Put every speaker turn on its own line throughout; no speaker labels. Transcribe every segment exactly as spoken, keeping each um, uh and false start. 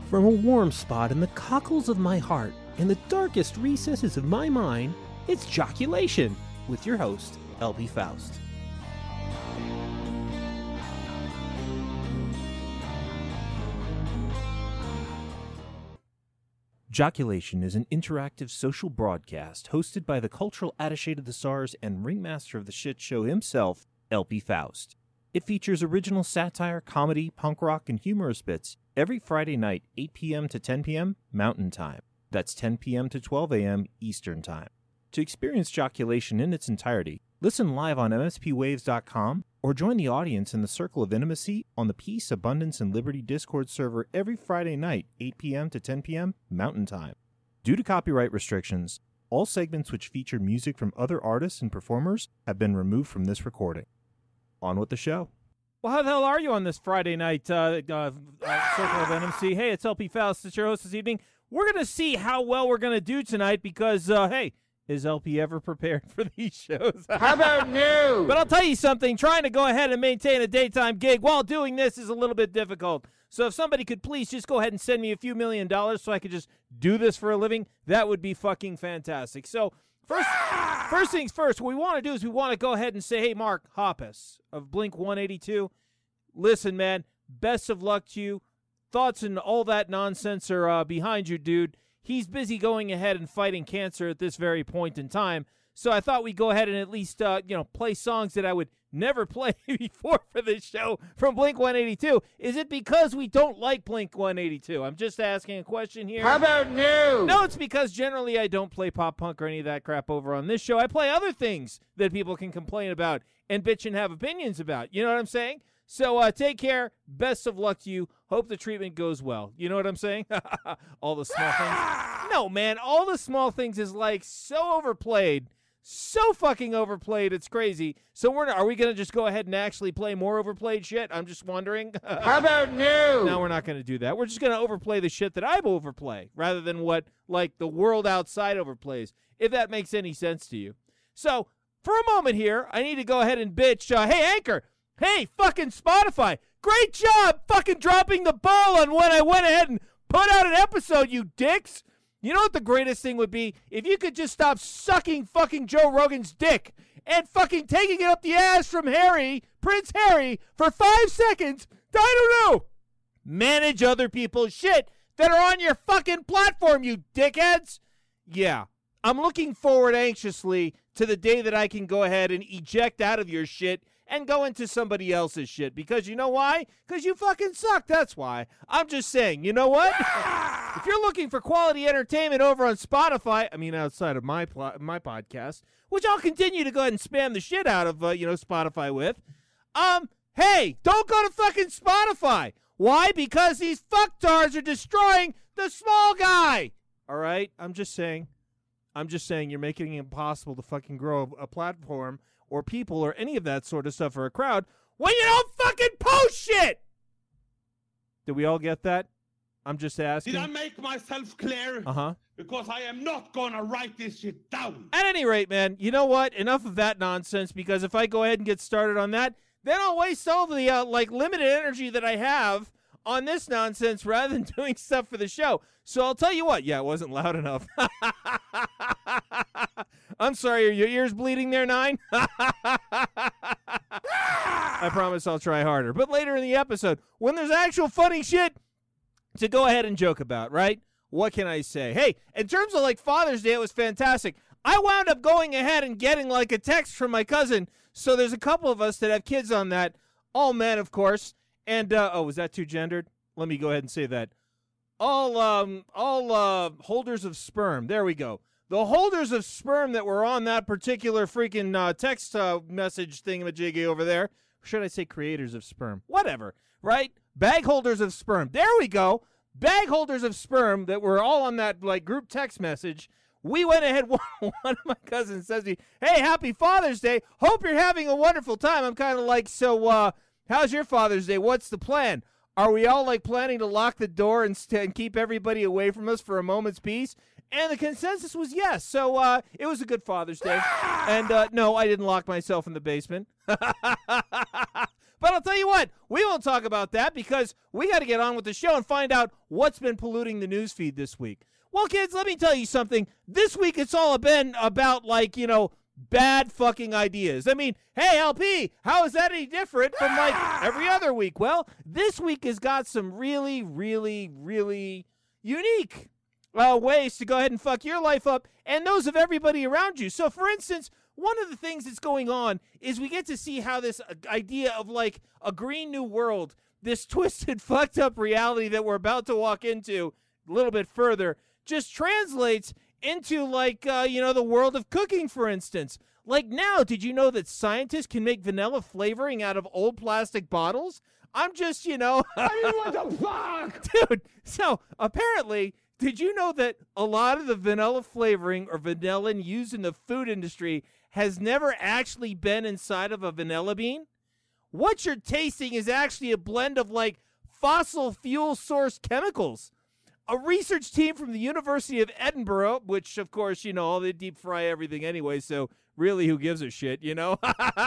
From a warm spot in the cockles of my heart and the darkest recesses of my mind, it's Joculation with your host, L P Faust. Joculation is an interactive social broadcast hosted by the cultural attaché to the stars and ringmaster of the shit show himself, L P Faust. It features original satire, comedy, punk rock, and humorous bits every Friday night, eight p.m. to ten p.m. Mountain Time. That's ten p.m. to twelve a.m. Eastern Time. To experience Joculation in its entirety, listen live on M S P waves dot com or join the audience in the Circle of Intimacy on the Peace, Abundance, and Liberty Discord server every Friday night, eight p.m. to ten p.m. Mountain Time. Due to copyright restrictions, all segments which feature music from other artists and performers have been removed from this recording. On with the show. Well, how the hell are you on this Friday night, uh, uh, uh, Circle of Intimacy? Hey, it's L P Faust. It's your host this evening. We're going to see how well we're going to do tonight because, uh, hey, is L P ever prepared for these shows?
How about new?
But I'll tell you something. Trying to go ahead and maintain a daytime gig while doing this is a little bit difficult. So if somebody could please just go ahead and send me a few million dollars so I could just do this for a living, that would be fucking fantastic. So first, first things first, what we want to do is we want to go ahead and say, hey, Mark Hoppus of Blink one eighty-two, listen, man, best of luck to you. Thoughts and all that nonsense are uh, behind you, dude. He's busy going ahead and fighting cancer at this very point in time. So I thought we'd go ahead and at least, uh, you know, play songs that I would never play before for this show from Blink one eighty-two. Is it because we don't like Blink one eighty-two? I'm just asking a question here.
How about new?
No, it's because generally I don't play pop punk or any of that crap over on this show. I play other things that people can complain about and bitch and have opinions about. You know what I'm saying? So uh, take care. Best of luck to you. Hope the treatment goes well. You know what I'm saying? All the small things. No, man. All the small things is like so overplayed. So fucking overplayed. It's crazy. So we're not, are we going to just go ahead and actually play more overplayed shit? I'm just wondering.
How about new?
No, we're not going to do that. We're just going to overplay the shit that I overplay rather than what like the world outside overplays, if that makes any sense to you. So for a moment here, I need to go ahead and bitch. Uh, hey, Anchor. Hey, fucking Spotify, great job fucking dropping the ball on when I went ahead and put out an episode, you dicks. You know what the greatest thing would be? If you could just stop sucking fucking Joe Rogan's dick and fucking taking it up the ass from Harry, Prince Harry, for five seconds. I don't know. Manage other people's shit that are on your fucking platform, you dickheads. Yeah, I'm looking forward anxiously to the day that I can go ahead and eject out of your shit and go into somebody else's shit. Because you know why? Because you fucking suck, that's why. I'm just saying, you know what? If you're looking for quality entertainment over on Spotify, I mean outside of my pl- my podcast, which I'll continue to go ahead and spam the shit out of, uh, you know, Spotify with, um, hey, don't go to fucking Spotify. Why? Because these fucktards are destroying the small guy. All right? I'm just saying. I'm just saying you're making it impossible to fucking grow a, a platform or people or any of that sort of stuff for a crowd when you don't fucking post shit. Did we all get that? I'm just asking.
Did I make myself clear?
Uh-huh.
Because I am not going to write this shit down.
At any rate, man, you know what? Enough of that nonsense, because if I go ahead and get started on that, then I'll waste all the, uh, like, limited energy that I have on this nonsense rather than doing stuff for the show. So I'll tell you what. Yeah, it wasn't loud enough. I'm sorry, are your ears bleeding there, Nine? I promise I'll try harder. But later in the episode, when there's actual funny shit to go ahead and joke about, right? What can I say? Hey, in terms of, like, Father's Day, it was fantastic. I wound up going ahead and getting, like, a text from my cousin. So there's a couple of us that have kids on that. All men, of course. And, uh, oh, was that too gendered? Let me go ahead and say that. All, um, all, uh, holders of sperm. There we go. The holders of sperm that were on that particular freaking uh, text uh, message thingamajiggy over there. Or should I say creators of sperm? Whatever, right? Bag holders of sperm. There we go. Bag holders of sperm that were all on that like group text message. We went ahead. One of my cousins says to me, hey, happy Father's Day. Hope you're having a wonderful time. I'm kind of like, so uh, how's your Father's Day? What's the plan? Are we all like planning to lock the door and, st- and keep everybody away from us for a moment's peace? And the consensus was yes. So uh, it was a good Father's Day. And uh, no, I didn't lock myself in the basement. But I'll tell you what, we won't talk about that because we got to get on with the show and find out what's been polluting the news feed this week. Well, kids, let me tell you something. This week it's all been about, like, you know, bad fucking ideas. I mean, hey, L P, how is that any different from, like, every other week? Well, this week has got some really, really, really unique uh, ways to go ahead and fuck your life up and those of everybody around you. So, for instance, one of the things that's going on is we get to see how this idea of, like, a green new world, this twisted, fucked up reality that we're about to walk into a little bit further, just translates into, like, uh, you know, the world of cooking, for instance. Like, now, did you know that scientists can make vanilla flavoring out of old plastic bottles? I'm just, you know.
I mean, what the fuck?
Dude, so apparently, did you know that a lot of the vanilla flavoring or vanillin used in the food industry has never actually been inside of a vanilla bean? What you're tasting is actually a blend of, like, fossil fuel source chemicals. A research team from the University of Edinburgh, which, of course, you know, they deep fry everything anyway, so really, who gives a shit, you know?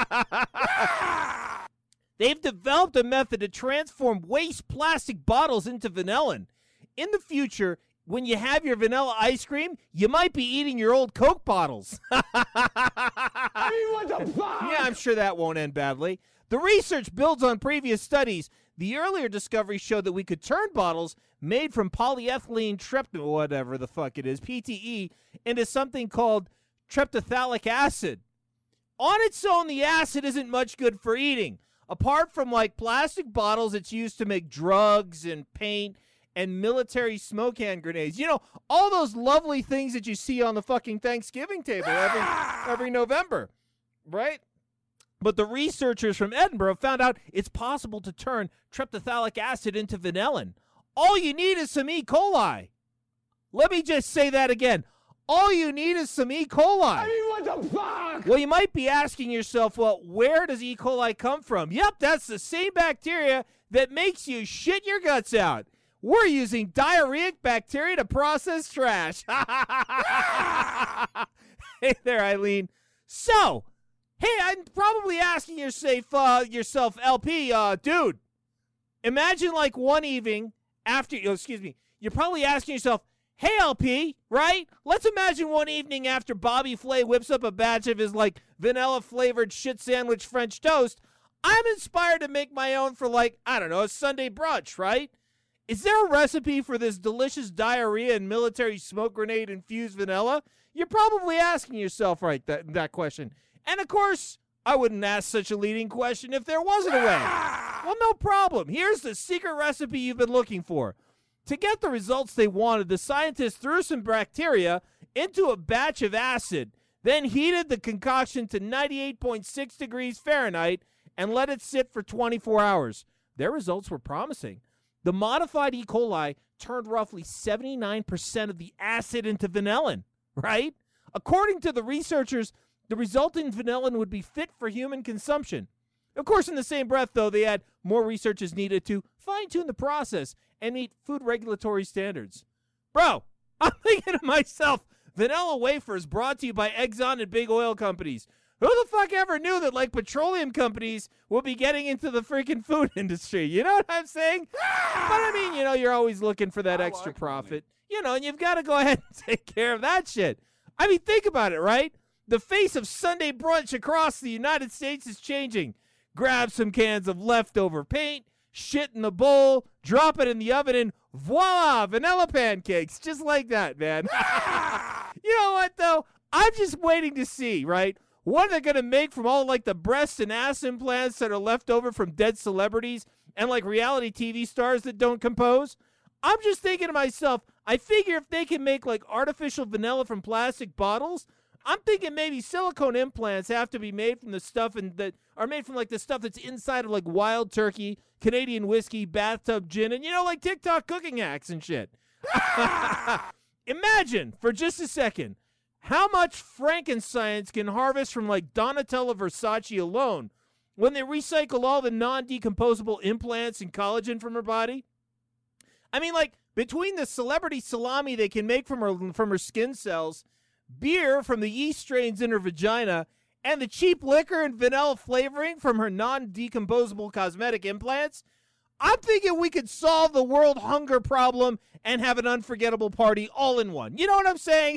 They've developed a method to transform waste plastic bottles into vanillin. In the future, when you have your vanilla ice cream, you might be eating your old Coke bottles.
I mean, what the fuck?
Yeah, I'm sure that won't end badly. The research builds on previous studies. The earlier discovery showed that we could turn bottles made from polyethylene trept whatever the fuck it is, P T E, into something called triptophthalic acid. On its own, the acid isn't much good for eating. Apart from, like, plastic bottles, it's used to make drugs and paint and military smoke hand grenades. You know, all those lovely things that you see on the fucking Thanksgiving table every every November, right? But the researchers from Edinburgh found out it's possible to turn triptophthalic acid into vanillin. All you need is some E. coli. Let me just say that again. All you need is some E. coli.
I mean, what the fuck?
Well, you might be asking yourself, well, where does E. coli come from? Yep, that's the same bacteria that makes you shit your guts out. We're using diarrheic bacteria to process trash. Hey there, Eileen. So, hey, I'm probably asking yourself, uh, yourself, L P, uh, dude, imagine, like, one evening after, oh, excuse me, you're probably asking yourself, hey, L P, right? Let's imagine one evening after Bobby Flay whips up a batch of his, like, vanilla-flavored shit sandwich French toast, I'm inspired to make my own for, like, I don't know, a Sunday brunch, right? Is there a recipe for this delicious diarrhea and military smoke grenade-infused vanilla? You're probably asking yourself, right, that, that question. And, of course, I wouldn't ask such a leading question if there wasn't a way. Well, no problem. Here's the secret recipe you've been looking for. To get the results they wanted, the scientists threw some bacteria into a batch of acid, then heated the concoction to ninety-eight point six degrees Fahrenheit and let it sit for twenty-four hours. Their results were promising. The modified E. coli turned roughly seventy-nine percent of the acid into vanillin, right? According to the researchers, the resulting vanillin would be fit for human consumption. Of course, in the same breath, though, they had more research is needed to fine-tune the process and meet food regulatory standards. Bro, I'm thinking to myself, vanilla wafers brought to you by Exxon and big oil companies. Who the fuck ever knew that, like, petroleum companies will be getting into the freaking food industry? You know what I'm saying? But, I mean, you know, you're always looking for that
I
extra
like
profit. You know, and you've got to go ahead and take care of that shit. I mean, think about it, right? The face of Sunday brunch across the United States is changing. Grab some cans of leftover paint, shit in the bowl, drop it in the oven, and voila, vanilla pancakes. Just like that, man. You know what, though? I'm just waiting to see, right? What are they going to make from all, like, the breast and ass implants that are left over from dead celebrities and, like, reality T V stars that don't compose? I'm just thinking to myself, I figure if they can make, like, artificial vanilla from plastic bottles, I'm thinking maybe silicone implants have to be made from the stuff and that are made from, like, the stuff that's inside of, like, wild turkey, Canadian whiskey, bathtub gin, and, you know, like, TikTok cooking hacks and shit. Imagine, for just a second, how much Frankenscience can harvest from, like, Donatella Versace alone when they recycle all the non-decomposable implants and collagen from her body. I mean, like, between the celebrity salami they can make from her from her skin cells, beer from the yeast strains in her vagina, and the cheap liquor and vanilla flavoring from her non-decomposable cosmetic implants, I'm thinking we could solve the world hunger problem and have an unforgettable party all in one. You know what I'm saying?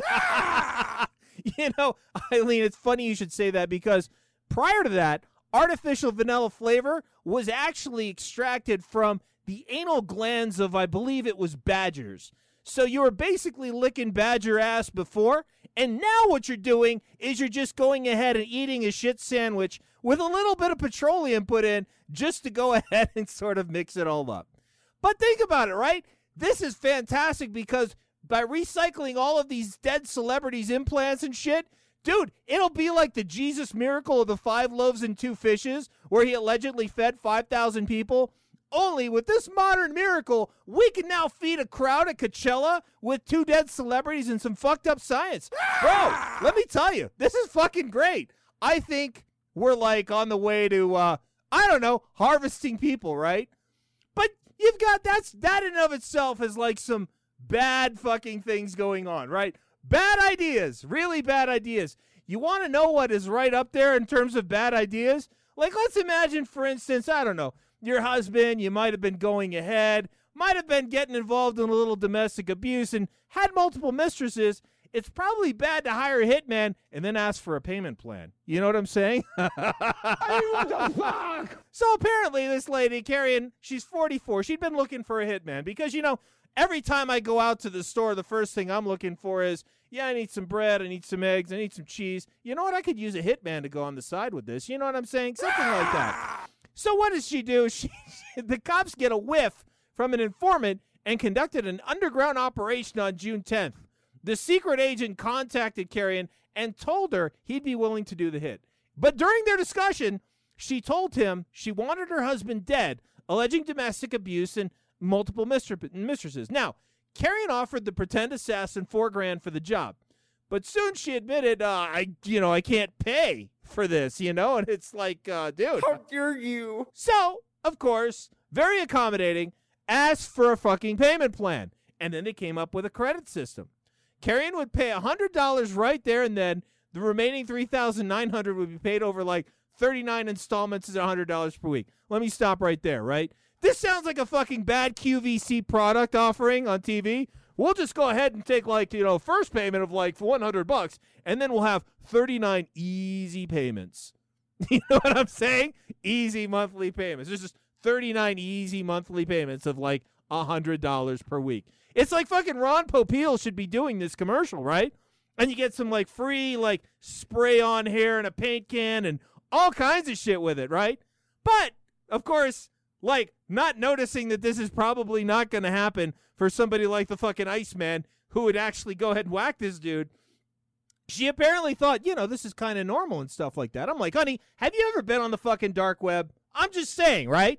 You know, Eileen, it's funny you should say that because prior to that, artificial vanilla flavor was actually extracted from the anal glands of, I believe it was badgers. So you were basically licking badger ass before, and now what you're doing is you're just going ahead and eating a shit sandwich with a little bit of petroleum put in just to go ahead and sort of mix it all up. But think about it, right? This is fantastic because by recycling all of these dead celebrities' implants and shit, dude, it'll be like the Jesus miracle of the five loaves and two fishes where he allegedly fed five thousand people. Only with this modern miracle, we can now feed a crowd at Coachella with two dead celebrities and some fucked up science. Bro, let me tell you, this is fucking great. I think we're like on the way to, uh, I don't know, harvesting people, right? But you've got, that's, that in and of itself is like some bad fucking things going on, right? Bad ideas, really bad ideas. You want to know what is right up there in terms of bad ideas? Like, let's imagine, for instance, I don't know, your husband, you might have been going ahead, might have been getting involved in a little domestic abuse and had multiple mistresses. It's probably bad to hire a hitman and then ask for a payment plan. You know what I'm saying?
I mean, what the fuck?
So apparently this lady, Carrie, she's forty-four. She'd been looking for a hitman because, you know, every time I go out to the store, the first thing I'm looking for is, yeah, I need some bread, I need some eggs, I need some cheese. You know what? I could use a hitman to go on the side with this. You know what I'm saying? Something like that. So what does she do? She, the cops get a whiff from an informant and conducted an underground operation on June tenth. The secret agent contacted Carrion and told her he'd be willing to do the hit. But during their discussion, she told him she wanted her husband dead, alleging domestic abuse and multiple mistresses. Now, Carrion offered the pretend assassin four grand for the job. But soon she admitted, uh, I, you know, I can't pay for this, you know? And it's like, uh, dude.
How dare you?
So, of course, very accommodating, asked for a fucking payment plan. And then they came up with a credit system. Carrion would pay one hundred dollars right there and then. The remaining three thousand nine hundred dollars would be paid over like thirty-nine installments at one hundred dollars per week. Let me stop right there, right? This sounds like a fucking bad Q V C product offering on T V. We'll just go ahead and take like, you know, first payment of like one hundred bucks, and then we'll have thirty-nine easy payments. You know what I'm saying? Easy monthly payments. There's just thirty-nine easy monthly payments of like one hundred dollars per week. It's like fucking Ron Popeil should be doing this commercial, right? And you get some like free like spray on hair and a paint can and all kinds of shit with it, right? But, of course, like not noticing that this is probably not going to happen for somebody like the fucking Iceman who would actually go ahead and whack this dude. She apparently thought, you know, this is kind of normal and stuff like that. I'm like, honey, have you ever been on the fucking dark web? I'm just saying, right?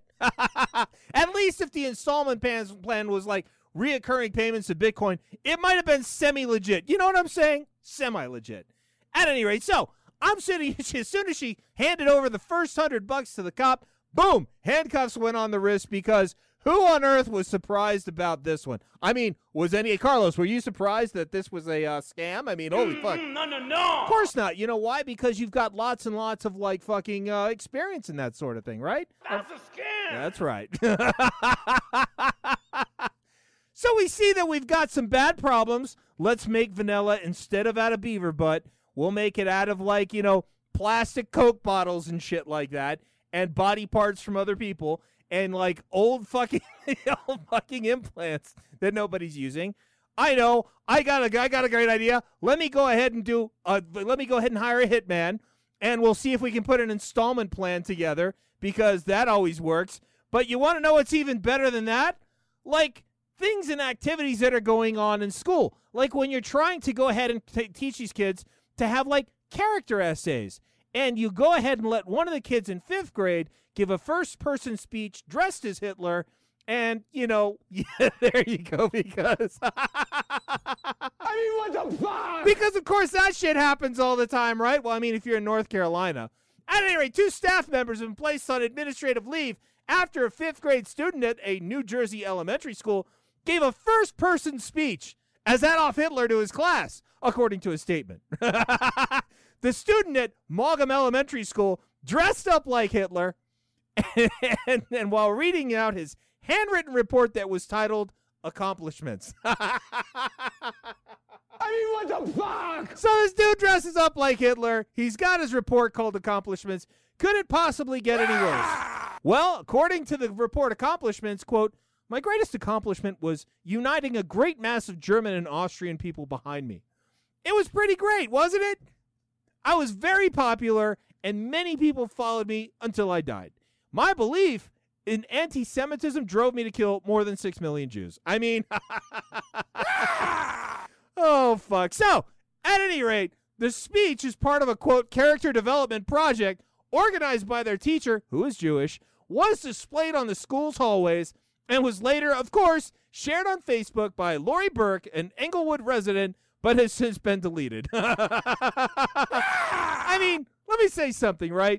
At least if the installment plan was like reoccurring payments of Bitcoin, it might have been semi-legit. You know what I'm saying? Semi-legit. At any rate, so I'm sitting, as soon as she handed over the first hundred bucks to the cop, boom, handcuffs went on the wrist because who on earth was surprised about this one? I mean, was any, Carlos, were you surprised that this was a uh, scam? I mean, holy fuck.
No, no, no.
Of course not. You know why? Because you've got lots and lots of, like, fucking uh, experience in that sort of thing, right?
That's a scam.
That's right. So we see that we've got some bad problems. Let's make vanilla instead of out of beaver butt. We'll make it out of, like, you know, plastic Coke bottles and shit like that, and body parts from other people, and, like, old fucking old fucking implants that nobody's using. I know. I got a I got a great idea. Let me go ahead and do. A, let me go ahead and hire a hitman, and we'll see if we can put an installment plan together because that always works. But you want to know what's even better than that? Like things and activities that are going on in school. Like when you're trying to go ahead and t- teach these kids to have like character essays. And you go ahead and let one of the kids in fifth grade give a first-person speech dressed as Hitler. And, you know, yeah, there you go, because...
I mean, what the fuck?
Because, of course, that shit happens all the time, right? Well, I mean, if you're in North Carolina. At any rate, two staff members have been placed on administrative leave after a fifth-grade student at a New Jersey elementary school gave a first-person speech as Adolf Hitler to his class, according to a statement. The the student at Maugham Elementary School dressed up like Hitler, and, and, and while reading out his handwritten report that was titled Accomplishments.
I mean, what the fuck?
So this dude dresses up like Hitler. He's got his report called Accomplishments. Could it possibly get any worse? Well, according to the report Accomplishments, quote, my greatest accomplishment was uniting a great mass of German and Austrian people behind me. It was pretty great, wasn't it? I was very popular, and many people followed me until I died. My belief in anti-Semitism drove me to kill more than six million Jews. I mean, oh, fuck. So, at any rate, the speech is part of a, quote, character development project organized by their teacher, who is Jewish, was displayed on the school's hallways, and was later, of course, shared on Facebook by Lori Burke, an Englewood resident, but has since been deleted. I mean, let me say something, right?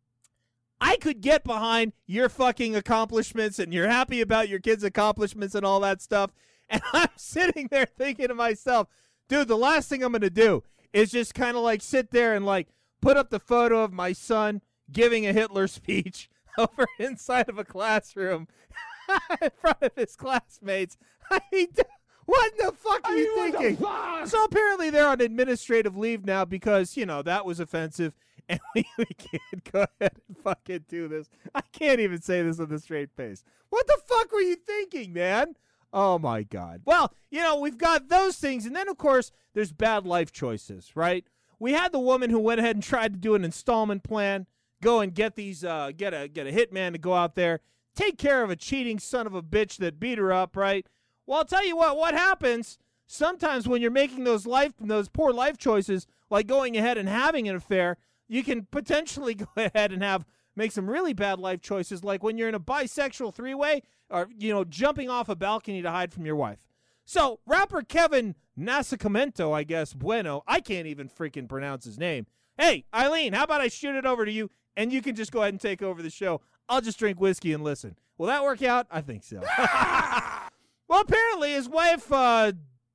I could get behind your fucking accomplishments and you're happy about your kids' accomplishments and all that stuff. And I'm sitting there thinking to myself, dude, the last thing I'm going to do is just kind of like sit there and like put up the photo of my son giving a Hitler speech over inside of a classroom in front of his classmates. I mean, what in the fuck are
I
you
mean, what
thinking?
the fuck?
So apparently they're on administrative leave now because, you know, that was offensive. And we, we can't go ahead and fucking do this. I can't even say this with a straight face. What the fuck were you thinking, man? Oh, my God. Well, you know, we've got those things. And then, of course, there's bad life choices, right? We had the woman who went ahead and tried to do an installment plan, go and get these, uh, get a get a hitman to go out there, take care of a cheating son of a bitch that beat her up, right? Well, I'll tell you what, what happens sometimes when you're making those life, those poor life choices, like going ahead and having an affair, you can potentially go ahead and have, make some really bad life choices, like when you're in a bisexual three-way or, you know, jumping off a balcony to hide from your wife. So, rapper Kevin Nascimento, I guess, Bueno, I can't even freaking pronounce his name. Hey, Eileen, how about I shoot it over to you, and you can just go ahead and take over the show. I'll just drink whiskey and listen. Will that work out? I think so. Well, apparently his wife, uh,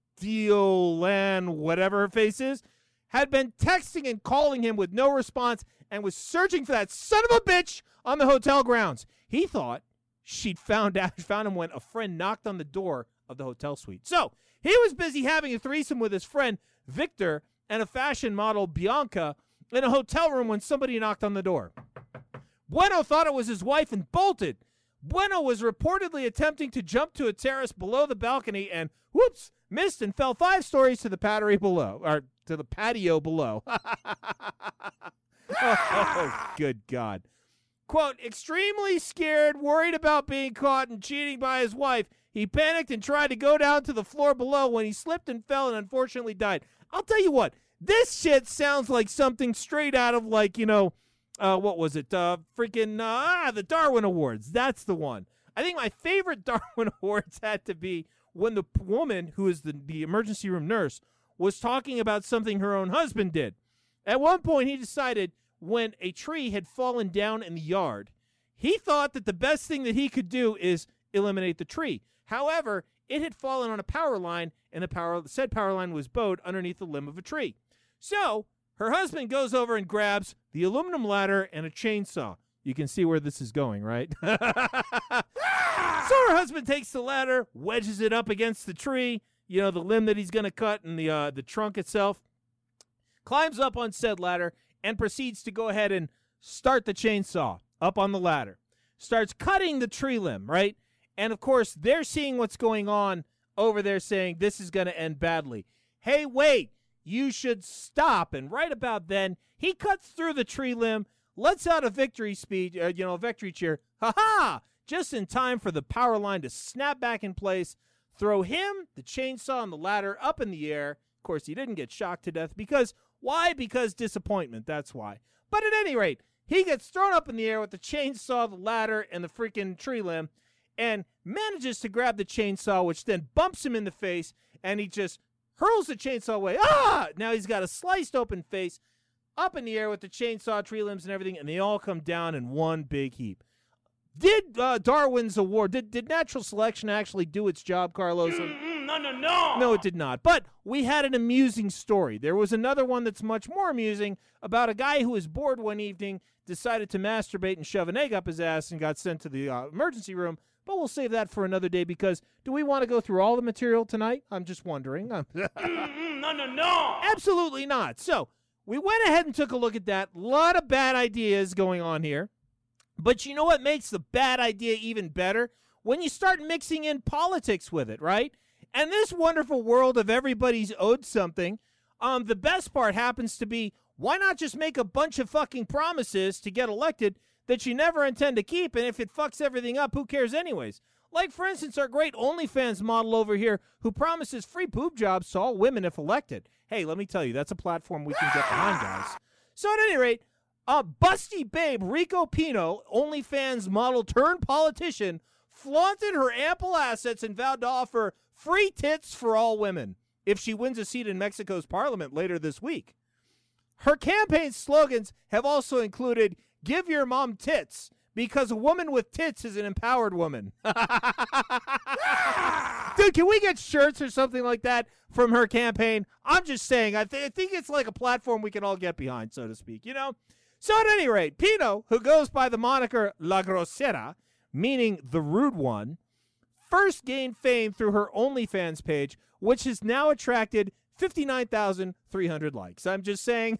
Diolan, whatever her face is, had been texting and calling him with no response and was searching for that son of a bitch on the hotel grounds. He thought she'd found out found him when a friend knocked on the door of the hotel suite. So he was busy having a threesome with his friend Victor and a fashion model Bianca in a hotel room when somebody knocked on the door. Bueno thought it was his wife and bolted. Bueno was reportedly attempting to jump to a terrace below the balcony and, whoops, missed and fell five stories to the patio below, or to the patio below. Oh, good God. Quote, extremely scared, worried about being caught and cheating by his wife, he panicked and tried to go down to the floor below when he slipped and fell and unfortunately died. I'll tell you what, this shit sounds like something straight out of, like, you know, uh, what was it? Uh, freaking, uh, ah, the Darwin Awards. That's the one. I think my favorite Darwin Awards had to be when the p- woman, who is the, the emergency room nurse, was talking about something her own husband did. At one point, he decided when a tree had fallen down in the yard, he thought that the best thing that he could do is eliminate the tree. However, it had fallen on a power line, and the power, said power line was bowed underneath the limb of a tree. So her husband goes over and grabs the aluminum ladder and a chainsaw. You can see where this is going, right? So her husband takes the ladder, wedges it up against the tree, you know, the limb that he's going to cut and the uh, the trunk itself, climbs up on said ladder, and proceeds to go ahead and start the chainsaw up on the ladder. Starts cutting the tree limb, right? And, of course, they're seeing what's going on over there saying this is going to end badly. Hey, wait, you should stop. And right about then, he cuts through the tree limb, lets out a victory speech, uh, you know, a victory cheer. Ha-ha! Just in time for the power line to snap back in place, throw him, the chainsaw, and the ladder up in the air. Of course, he didn't get shocked to death because, why? Because disappointment, that's why. But at any rate, he gets thrown up in the air with the chainsaw, the ladder, and the freaking tree limb, and manages to grab the chainsaw, which then bumps him in the face, and he just hurls the chainsaw away. Ah! Now he's got a sliced open face up in the air with the chainsaw, tree limbs, and everything, and they all come down in one big heap. Did uh, Darwin's award, did, did natural selection actually do its job, Carlos?
Mm-mm, No, no, no.
No, it did not. But we had an amusing story. There was another one that's much more amusing about a guy who was bored one evening, decided to masturbate and shove an egg up his ass and got sent to the uh, emergency room. But we'll save that for another day because do we want to go through all the material tonight? I'm just wondering.
Mm-mm, no, no, no.
Absolutely not. So we went ahead and took a look at that. A lot of bad ideas going on here. But you know what makes the bad idea even better? When you start mixing in politics with it, right? And this wonderful world of everybody's owed something, um, the best part happens to be, why not just make a bunch of fucking promises to get elected that you never intend to keep, and if it fucks everything up, who cares anyways? Like, for instance, our great OnlyFans model over here who promises free boob jobs to all women if elected. Hey, let me tell you, that's a platform we can get behind, guys. So at any rate, uh, busty babe Rico Pino, OnlyFans model turned politician, flaunted her ample assets and vowed to offer free tits for all women if she wins a seat in Mexico's parliament later this week. Her campaign slogans have also included, "Give your mom tits, because a woman with tits is an empowered woman." Dude, can we get shirts or something like that from her campaign? I'm just saying, I, th- I think it's like a platform we can all get behind, so to speak, you know? So at any rate, Pino, who goes by the moniker La Grosera, meaning the rude one, first gained fame through her OnlyFans page, which has now attracted fifty-nine thousand three hundred likes. I'm just saying.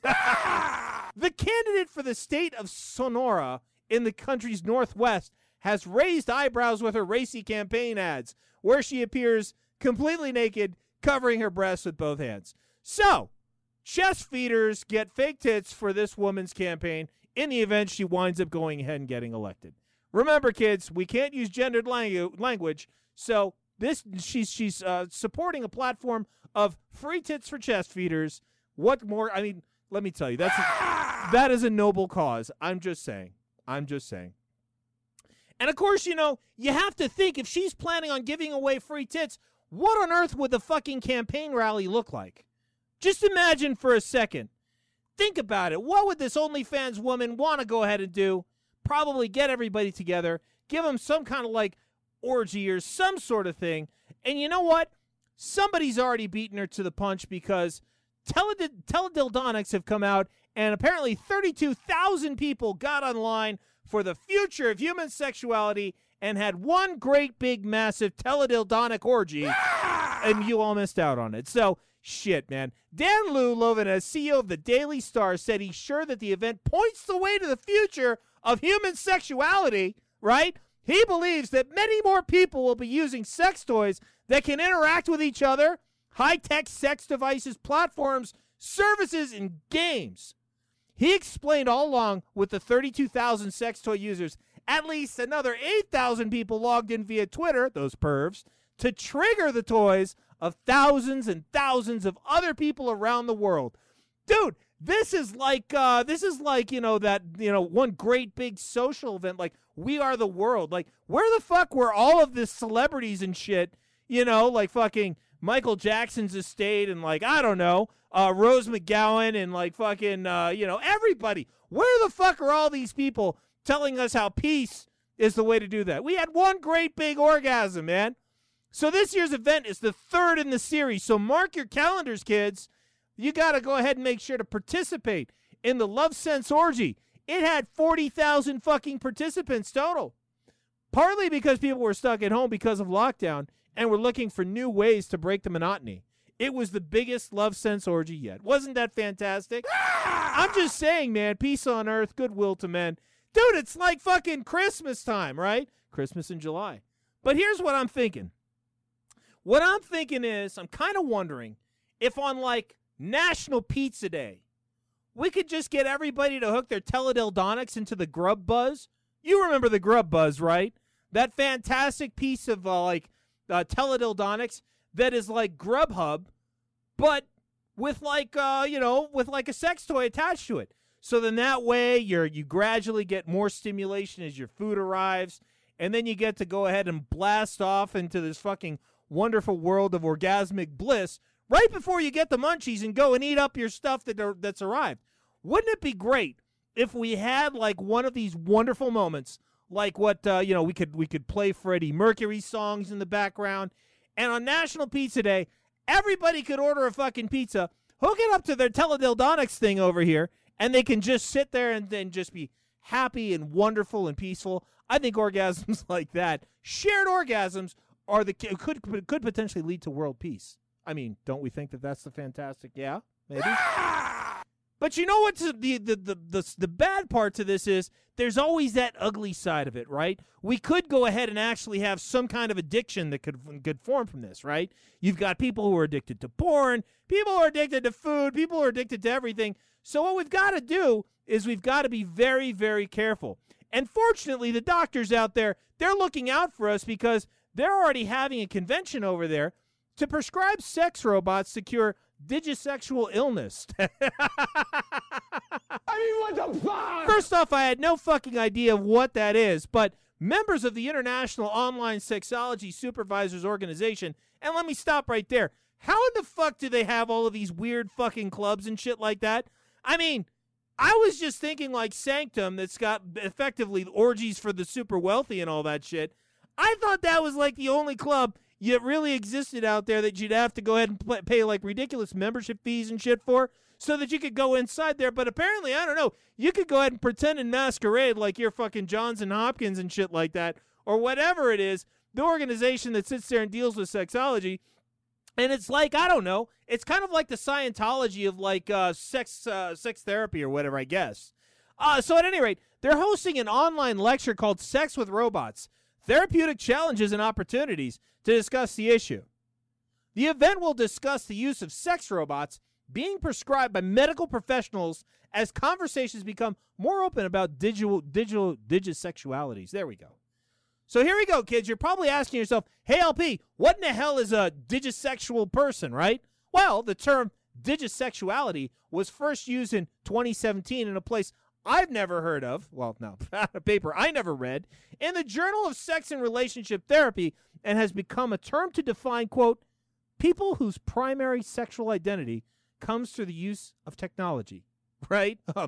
The candidate for the state of Sonora in the country's northwest has raised eyebrows with her racy campaign ads, where she appears completely naked, covering her breasts with both hands. So, chest feeders get fake tits for this woman's campaign in the event she winds up going ahead and getting elected. Remember, kids, we can't use gendered langu- language, so this she's she's uh, supporting a platform of free tits for chest feeders. What more? I mean, let me tell you, that's a, that is a noble cause. I'm just saying. I'm just saying. And of course, you know, you have to think if she's planning on giving away free tits, what on earth would the fucking campaign rally look like? Just imagine for a second. Think about it. What would this OnlyFans woman want to go ahead and do? Probably get everybody together, give them some kind of like orgy or some sort of thing. And you know what? Somebody's already beaten her to the punch because Teled- Teledildonics have come out and apparently thirty-two thousand people got online for the future of human sexuality and had one great big massive teledildonic orgy, and you all missed out on it. So, shit, man. Dan Lou Lovan, as C E O of the Daily Star, said he's sure that the event points the way to the future of human sexuality, right? He believes that many more people will be using sex toys that can interact with each other, high-tech sex devices, platforms, services, and games. He explained all along with the thirty-two thousand sex toy users, at least another eight thousand people logged in via Twitter, those pervs, to trigger the toys of thousands and thousands of other people around the world. Dude, this is like, uh, this is like, you know, that, you know, one great big social event, like We Are the World. Like, where the fuck were all of the celebrities and shit, you know, like fucking Michael Jackson's estate and like, I don't know, uh, Rose McGowan and like fucking, uh, you know, everybody. Where the fuck are all these people telling us how peace is the way to do that? We had one great big orgasm, man. So this year's event is the third in the series. So mark your calendars, kids. You got to go ahead and make sure to participate in the Love Sense Orgy. It had forty thousand fucking participants total. Partly because people were stuck at home because of lockdown and were looking for new ways to break the monotony. It was the biggest Love Sense Orgy yet. Wasn't that fantastic? I'm just saying, man, peace on earth, goodwill to men. Dude, it's like fucking Christmas time, right? Christmas in July. But here's what I'm thinking. What I'm thinking is, I'm kind of wondering if on like National Pizza Day, we could just get everybody to hook their teledildonics into the Grub Buzz. You remember the Grub Buzz, right? That fantastic piece of uh, like uh, teledildonics that is like Grubhub, but with like uh, you know, with like a sex toy attached to it. So then that way you're you gradually get more stimulation as your food arrives, and then you get to go ahead and blast off into this fucking wonderful world of orgasmic bliss right before you get the munchies and go and eat up your stuff that are, that's arrived. Wouldn't it be great if we had like one of these wonderful moments, like what uh, you know, we could we could play Freddie Mercury songs in the background, and on National Pizza Day, everybody could order a fucking pizza, hook it up to their teledildonics thing over here, and they can just sit there and then just be happy and wonderful and peaceful. I think orgasms like that, shared orgasms, are the could could potentially lead to world peace. I mean, don't we think that that's the fantastic? Yeah, maybe. But you know what's the, the the the the bad part to this is there's always that ugly side of it, right? We could go ahead and actually have some kind of addiction that could could form from this, right? You've got people who are addicted to porn, people who are addicted to food, people who are addicted to everything. So what we've got to do is we've got to be very, very careful. And fortunately, the doctors out there, they're looking out for us because they're already having a convention over there to prescribe sex robots to cure digisexual illness.
I mean, what the fuck?
First off, I had no fucking idea what that is, but members of the International Online Sexology Supervisors Organization, and let me stop right there. How in the fuck do they have all of these weird fucking clubs and shit like that? I mean, I was just thinking like Sanctum that's got effectively orgies for the super wealthy and all that shit. I thought that was like the only club that really existed out there that you'd have to go ahead and play, pay like ridiculous membership fees and shit for so that you could go inside there. But apparently, I don't know, you could go ahead and pretend and masquerade like you're fucking Johns and Hopkins and shit like that or whatever it is, the organization that sits there and deals with sexology. And it's like, I don't know, it's kind of like the Scientology of like uh, sex uh, sex therapy or whatever, I guess. Uh, so at any rate, they're hosting an online lecture called Sex with Robots, Therapeutic Challenges and Opportunities to discuss the issue. The event will discuss the use of sex robots being prescribed by medical professionals as conversations become more open about digital, digital, digisexualities. There we go. So here we go, kids. You're probably asking yourself, hey, L P, what in the hell is a digisexual person, right? Well, the term digisexuality was first used in twenty seventeen in a place I've never heard of, well, no, a paper I never read, in the Journal of Sex and Relationship Therapy, and has become a term to define, quote, people whose primary sexual identity comes through the use of technology, right? I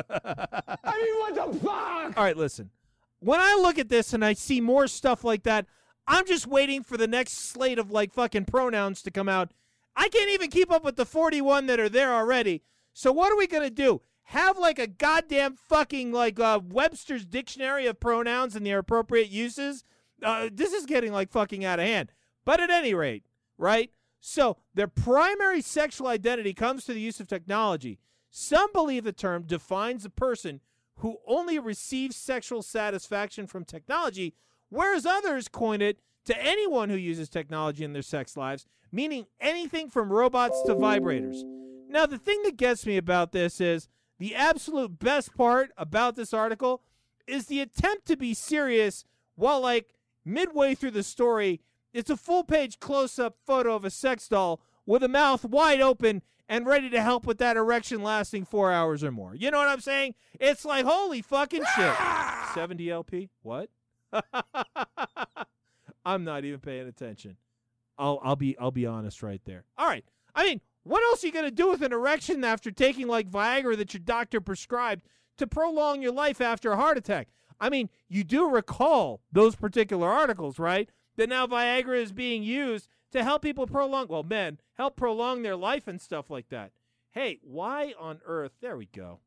mean, what the fuck?
All right, listen. When I look at this and I see more stuff like that, I'm just waiting for the next slate of, like, fucking pronouns to come out. I can't even keep up with the forty-one that are there already. So what are we going to do? Have, like, a goddamn fucking, like, uh, Webster's Dictionary of pronouns and their appropriate uses? Uh, this is getting, like, fucking out of hand. But at any rate, right? So their primary sexual identity comes through the use of technology. Some believe the term defines a person who only receives sexual satisfaction from technology, whereas others coin it to anyone who uses technology in their sex lives, meaning anything from robots to vibrators. Now, the thing that gets me about this is the absolute best part about this article is the attempt to be serious while, like, midway through the story, it's a full-page close-up photo of a sex doll with a mouth wide open and ready to help with that erection lasting four hours or more. You know what I'm saying? It's like, holy fucking shit. seventy L P? What? I'm not even paying attention. I'll I'll be I'll be honest right there. All right. I mean, what else are you going to do with an erection after taking, like, Viagra that your doctor prescribed to prolong your life after a heart attack? I mean, you do recall those particular articles, right? That now Viagra is being used to help people prolong, well, men, help prolong their life and stuff like that. Hey, why on earth? There we go.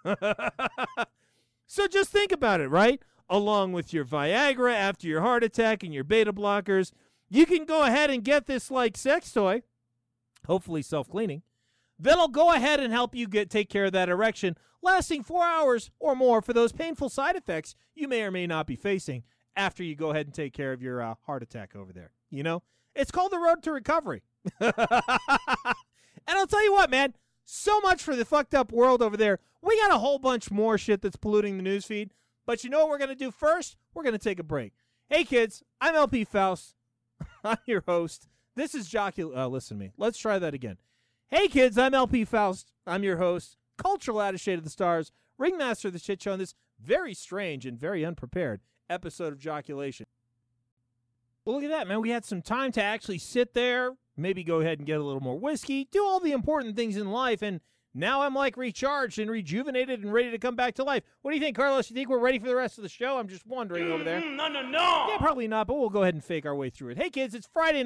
So just think about it, right? Along with your Viagra after your heart attack and your beta blockers, you can go ahead and get this, like, sex toy, hopefully self-cleaning, that'll go ahead and help you get take care of that erection, lasting four hours or more for those painful side effects you may or may not be facing after you go ahead and take care of your uh, heart attack over there. You know? It's called the road to recovery. And I'll tell you what, man, so much for the fucked up world over there. We got a whole bunch more shit that's polluting the newsfeed. But you know what we're going to do first? We're going to take a break. Hey, kids, I'm L P Faust. I'm your host. This is Jockey. Uh, listen to me. Let's try that again. Hey, kids, I'm L P Faust. I'm your host, cultural attaché of the stars, ringmaster of the shit show on this very strange and very unprepared episode of Joculation. Well, look at that, man. We had some time to actually sit there, maybe go ahead and get a little more whiskey, do all the important things in life, and now I'm, like, recharged and rejuvenated and ready to come back to life. What do you think, Carlos? You think we're ready for the rest of the show? I'm just wondering over there.
No, no, no.
Yeah, probably not, but we'll go ahead and fake our way through it. Hey, kids, it's Friday night.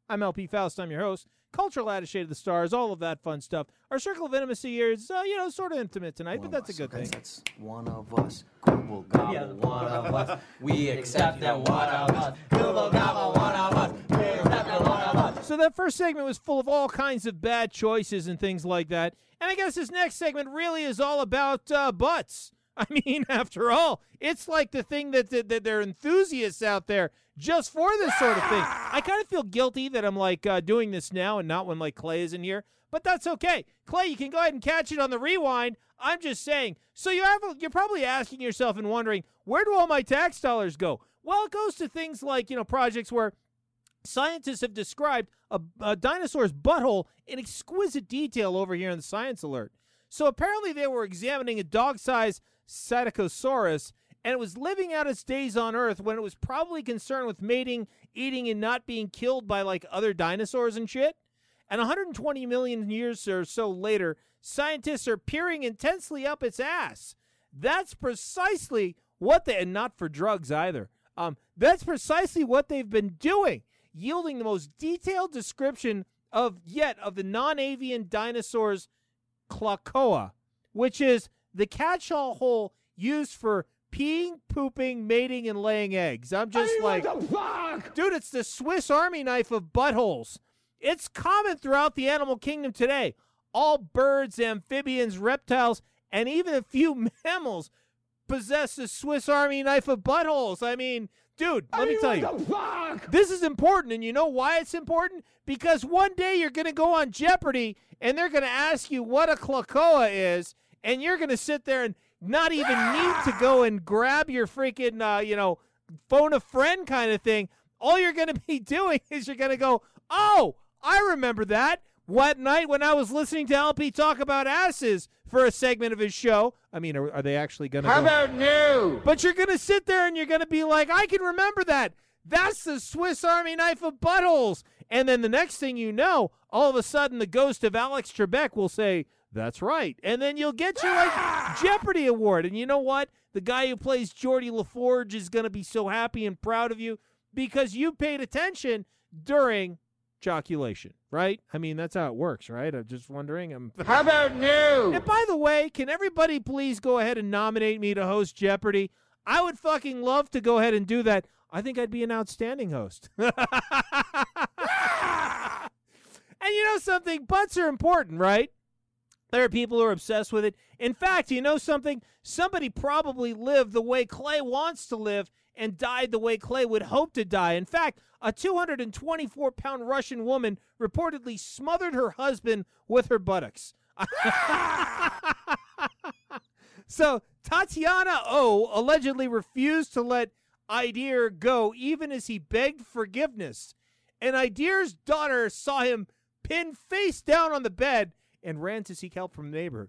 I'm L P Faust. I'm your host. Cultural attaché to the stars, all of that fun stuff. Our circle of intimacy here is, uh, you know, sort of intimate tonight,
One
but that's
of
a
us,
good
okay?
thing.
That's one of us. Gobble, gobble,
Yeah.
one of us. We accept that one of us. Gobble, gobble, one of us. We accept that one of us.
So that first segment was full of all kinds of bad choices and things like that. And I guess this next segment really is all about uh, butts. I mean, after all, it's like the thing that, that, that there are enthusiasts out there just for this sort of thing. I kind of feel guilty that I'm like uh, doing this now and not when like Clay is in here, but that's okay. Clay, you can go ahead and catch it on the rewind. I'm just saying. So you have a, you're probably asking yourself and wondering, where do all my tax dollars go? Well, it goes to things like, you know, projects where scientists have described a, a dinosaur's butthole in exquisite detail over here in the Science Alert. So apparently they were examining a dog-sized Psittacosaurus, and it was living out its days on Earth when it was probably concerned with mating, eating, and not being killed by, like, other dinosaurs and shit. And one hundred twenty million years or so later, scientists are peering intensely up its ass. That's precisely what they, and not for drugs either, um, that's precisely what they've been doing, yielding the most detailed description of, yet, of the non-avian dinosaurs Cloacoa, which is the catch-all hole used for peeing, pooping, mating, and laying eggs. I'm just
I mean,
like,
what the fuck?
dude, it's the Swiss Army knife of buttholes. It's common throughout the animal kingdom today. All birds, amphibians, reptiles, and even a few mammals possess the Swiss Army knife of buttholes. I mean, dude, let
I
me
mean,
tell you.
what the fuck?
This is important, and you know why it's important? Because one day you're going to go on Jeopardy, and they're going to ask you what a Cloacoa is, and you're going to sit there and not even need to go and grab your freaking, uh, you know, phone a friend kind of thing. All you're going to be doing is you're going to go, oh, I remember that. What night when I was listening to L P talk about asses for a segment of his show. I mean, are, are they actually going to
How
go?
about new?
But you're going to sit there and you're going to be like, I can remember that. That's the Swiss Army knife of buttholes. And then the next thing you know, all of a sudden the ghost of Alex Trebek will say, that's right. And then you'll get your like Jeopardy award. And you know what? The guy who plays Geordie LaForge is going to be so happy and proud of you because you paid attention during joculation, right? I mean, that's how it works, right? I'm just wondering. I'm
How about new?
And by the way, can everybody please go ahead and nominate me to host Jeopardy? I would fucking love to go ahead and do that. I think I'd be an outstanding host. And you know something? Butts are important, right? There are people who are obsessed with it. In fact, you know something? Somebody probably lived the way Clay wants to live and died the way Clay would hope to die. In fact, a two hundred twenty-four pound Russian woman reportedly smothered her husband with her buttocks. So Tatiana O allegedly refused to let Idir go even as he begged forgiveness. And Idir's daughter saw him pinned face down on the bed and ran to seek help from a neighbor.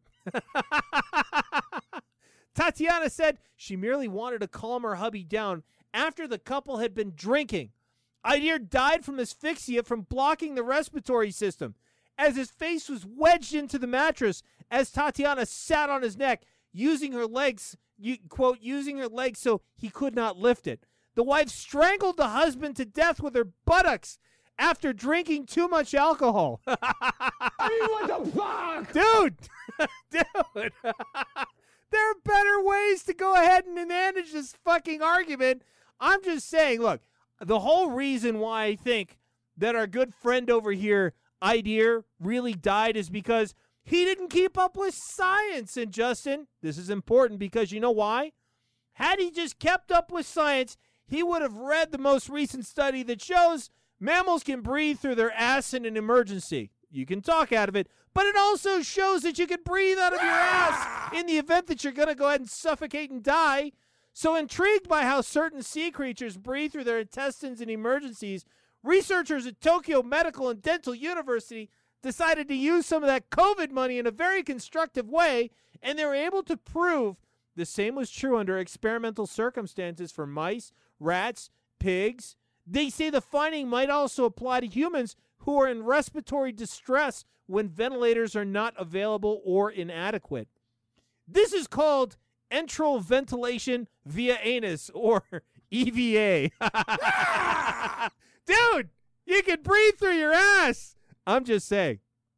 Tatiana said she merely wanted to calm her hubby down after the couple had been drinking. Idir died from asphyxia from blocking the respiratory system as his face was wedged into the mattress as Tatiana sat on his neck, using her legs, you, quote, using her legs so he could not lift it. The wife strangled the husband to death with her buttocks after drinking too much alcohol.
I mean, what the fuck?
Dude, dude, there are better ways to go ahead and manage this fucking argument. I'm just saying, look, the whole reason why I think that our good friend over here, Idir, really died is because he didn't keep up with science. And Justin, this is important because you know why? Had he just kept up with science, he would have read the most recent study that shows mammals can breathe through their ass in an emergency. You can talk out of it, but it also shows that you can breathe out of your ass in the event that you're going to go ahead and suffocate and die. So intrigued by how certain sea creatures breathe through their intestines in emergencies, researchers at Tokyo Medical and Dental University decided to use some of that COVID money in a very constructive way, and they were able to prove the same was true under experimental circumstances for mice, rats, pigs. They say the finding might also apply to humans who are in respiratory distress when ventilators are not available or inadequate. This is called enteral ventilation via anus, or E V A. Dude, You can breathe through your ass. I'm just saying.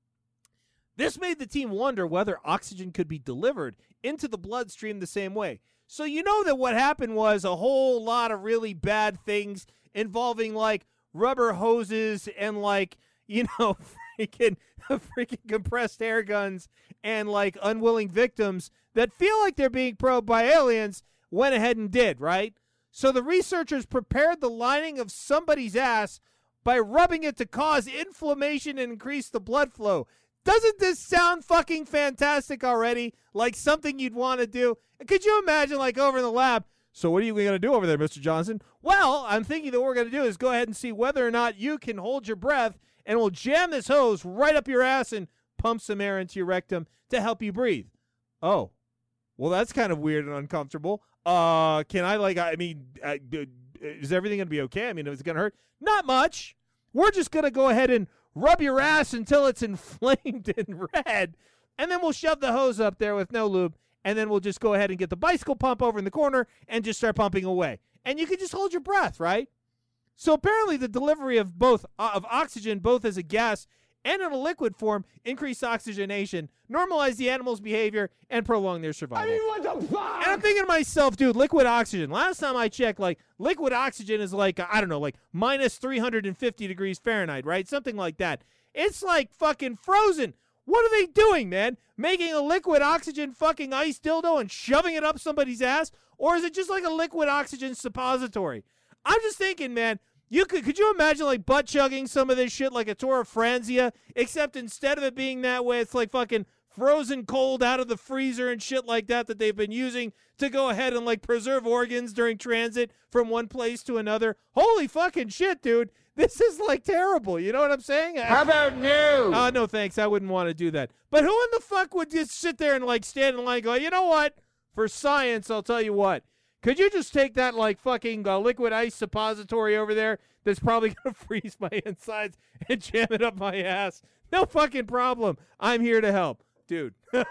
This made the team wonder whether oxygen could be delivered into the bloodstream the same way. So you know that what happened was a whole lot of really bad things involving, like, rubber hoses and, like, you know, freaking, freaking compressed air guns and, like, unwilling victims that feel like they're being probed by aliens went ahead and did, right? So the researchers prepared the lining of somebody's ass by rubbing it to cause inflammation and increase the blood flow. Doesn't this sound fucking fantastic already? Like something you'd want to do? Could you imagine, like, over in the lab, so what are you going to do over there, Mister Johnson? Well, I'm thinking that what we're going to do is go ahead and see whether or not you can hold your breath, and we'll jam this hose right up your ass and pump some air into your rectum to help you breathe. Oh, well, that's kind of weird and uncomfortable. Uh, can I, like, I mean, uh, is everything going to be okay? I mean, is it going to hurt? Not much. We're just going to go ahead and rub your ass until it's inflamed and red, and then we'll shove the hose up there with no lube, and then we'll just go ahead and get the bicycle pump over in the corner and just start pumping away. And you can just hold your breath, right? So apparently the delivery of both uh, of oxygen, both as a gas and in a liquid form, increase oxygenation, normalize the animal's behavior, and prolong their survival.
I mean, what the fuck?
And I'm thinking to myself, dude, liquid oxygen. Last time I checked, like, liquid oxygen is like, I don't know, like minus three hundred fifty degrees Fahrenheit, right? Something like that. It's like fucking frozen. What are they doing, man? Making a liquid oxygen fucking ice dildo and shoving it up somebody's ass? Or is it just like a liquid oxygen suppository? I'm just thinking, man, you could could you imagine, like, butt chugging some of this shit like a Tora Franzia, except instead of it being that way, it's like fucking frozen cold out of the freezer and shit like that that they've been using to go ahead and, like, preserve organs during transit from one place to another. Holy fucking shit, dude. This is, like, terrible. You know what I'm saying?
How about new?
Oh, uh, no, thanks. I wouldn't want to do that. But who in the fuck would just sit there and, like, stand in line and go, you know what? For science, I'll tell you what. Could you just take that, like, fucking uh, liquid ice suppository over there that's probably going to freeze my insides and jam it up my ass? No fucking problem. I'm here to help. Dude.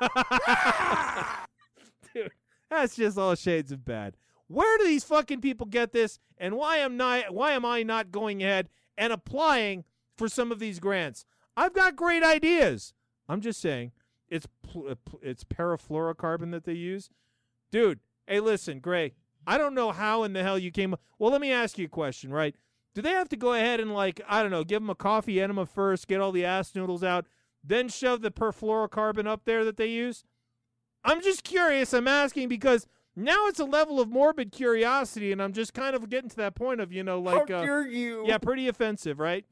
Dude, that's just all shades of bad. Where do these fucking people get this, and why am not, why am I not going ahead and applying for some of these grants? I've got great ideas. I'm just saying, it's pl- it's parafluorocarbon that they use. Dude, hey, listen, Gray, I don't know how in the hell you came. Well, let me ask you a question, right? Do they have to go ahead and, like, I don't know, give them a coffee enema first, get all the ass noodles out, then shove the perfluorocarbon up there that they use? I'm just curious. I'm asking because now it's a level of morbid curiosity, and I'm just kind of getting to that point of, you know, like,
How
uh,
dare you?
yeah, pretty offensive, right?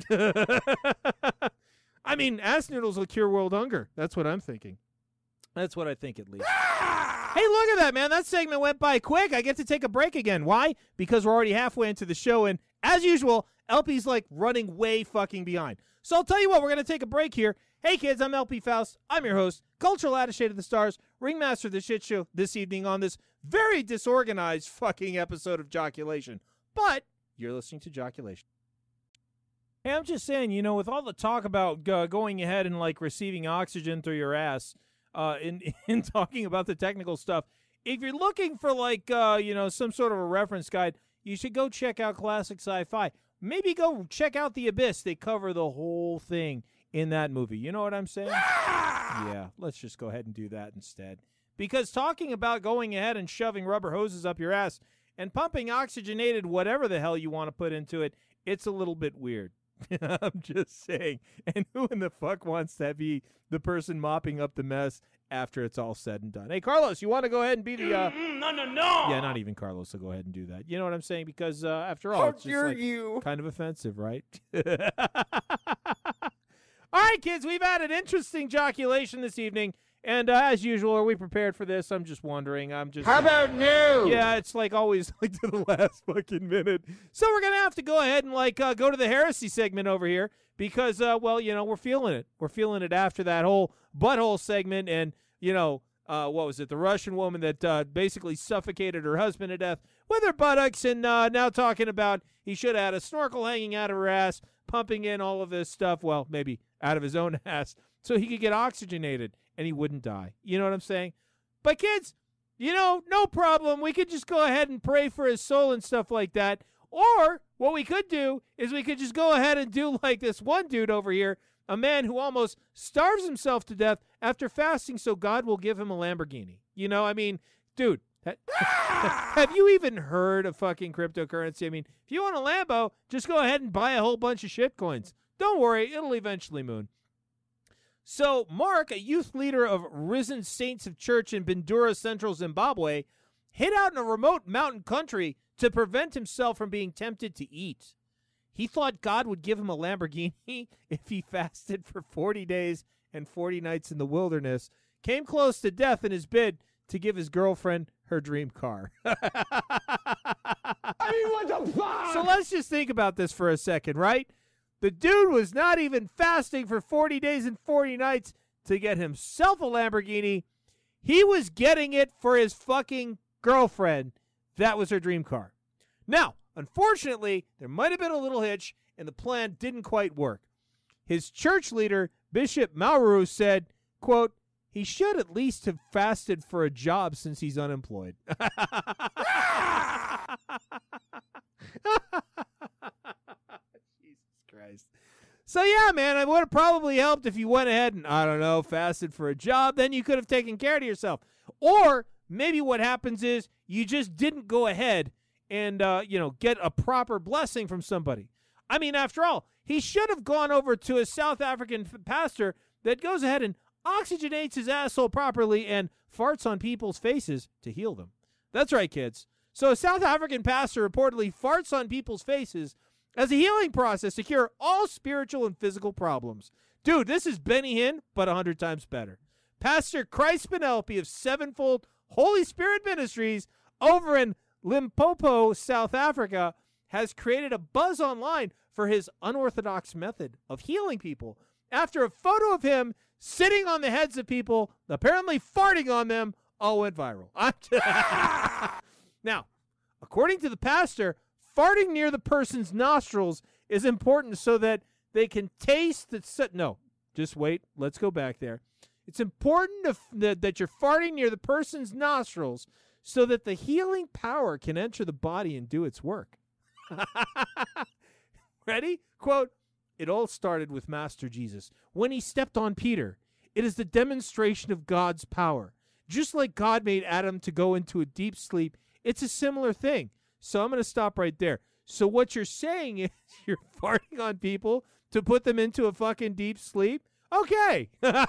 I mean, ass noodles will cure world hunger. That's what I'm thinking. That's what I think, at least. Hey, look at that, man. That segment went by quick. I get to take a break again. Why? Because we're already halfway into the show, and as usual, L P's, like, running way fucking behind. So I'll tell you what, we're going to take a break here. Hey, kids, I'm L P Faust. I'm your host, cultural attaché to the stars, ringmaster of the shit show this evening on this very disorganized fucking episode of Joculation. But you're listening to Joculation. Hey, I'm just saying, you know, with all the talk about uh, going ahead and, like, receiving oxygen through your ass, uh, in, in talking about the technical stuff, if you're looking for, like, uh, you know, some sort of a reference guide, you should go check out Classic Sci-Fi. Maybe go check out The Abyss. They cover the whole thing in that movie. You know what I'm saying? Yeah, let's just go ahead and do that instead. Because talking about going ahead and shoving rubber hoses up your ass and pumping oxygenated whatever the hell you want to put into it, it's a little bit weird. I'm just saying. And who in the fuck wants to be the person mopping up the mess after it's all said and done? Hey, Carlos, you want to go ahead and be the... Uh...
No, no, no.
Yeah, not even Carlos will go ahead and do that. You know what I'm saying? Because uh, after all,
How
it's just
dare
like
you?
kind of offensive, right? All right, kids, we've had an interesting joculation this evening. And uh, as usual, are we prepared for this? I'm just wondering. I'm just.
How about new?
Yeah, it's like always, like to the last fucking minute. So we're gonna have to go ahead and like uh, go to the heresy segment over here because, uh, well, you know, we're feeling it. We're feeling it after that whole butthole segment, and you know, uh, what was it? The Russian woman that uh, basically suffocated her husband to death with her buttocks, and uh, now talking about he should have had a snorkel hanging out of her ass, pumping in all of this stuff. Well, maybe out of his own ass, so he could get oxygenated. And he wouldn't die. You know what I'm saying? But kids, you know, no problem. We could just go ahead and pray for his soul and stuff like that. Or what we could do is we could just go ahead and do like this one dude over here, a man who almost starves himself to death after fasting so God will give him a Lamborghini. You know, I mean, dude, that, have you even heard of fucking cryptocurrency? I mean, if you want a Lambo, just go ahead and buy a whole bunch of shit coins. Don't worry, it'll eventually moon. So Mark, a youth leader of Risen Saints of Church in Bindura, Central Zimbabwe, hid out in a remote mountain country to prevent himself from being tempted to eat. He thought God would give him a Lamborghini if he fasted for forty days and forty nights in the wilderness, came close to death in his bid to give his girlfriend her dream car.
I mean, what the fuck?
So let's just think about this for a second, right? The dude was not even fasting for forty days and forty nights to get himself a Lamborghini. He was getting it for his fucking girlfriend. That was her dream car. Now, unfortunately, there might have been a little hitch, and the plan didn't quite work. His church leader, Bishop Mauru, said, quote, he should at least have fasted for a job since he's unemployed. Jesus Christ. So, yeah, man, it would have probably helped if you went ahead and, I don't know, fasted for a job. Then you could have taken care of yourself. Or maybe what happens is you just didn't go ahead and, uh, you know, get a proper blessing from somebody. I mean, after all, he should have gone over to a South African f- pastor that goes ahead and oxygenates his asshole properly and farts on people's faces to heal them. That's right, kids. So a South African pastor reportedly farts on people's faces as a healing process to cure all spiritual and physical problems. Dude, this is Benny Hinn, but a hundred times better. Pastor Christ Penelope of Sevenfold Holy Spirit Ministries over in Limpopo, South Africa, has created a buzz online for his unorthodox method of healing people after a photo of him sitting on the heads of people, apparently farting on them, all went viral. Now, according to the pastor, farting near the person's nostrils is important so that they can taste the... Su- no, just wait. Let's go back there. It's important to f- that, that you're farting near the person's nostrils so that the healing power can enter the body and do its work. Ready? Quote, it all started with Master Jesus. When he stepped on Peter, it is the demonstration of God's power. Just like God made Adam to go into a deep sleep, it's a similar thing. So I'm going to stop right there. So what you're saying is you're farting on people to put them into a fucking deep sleep? Okay.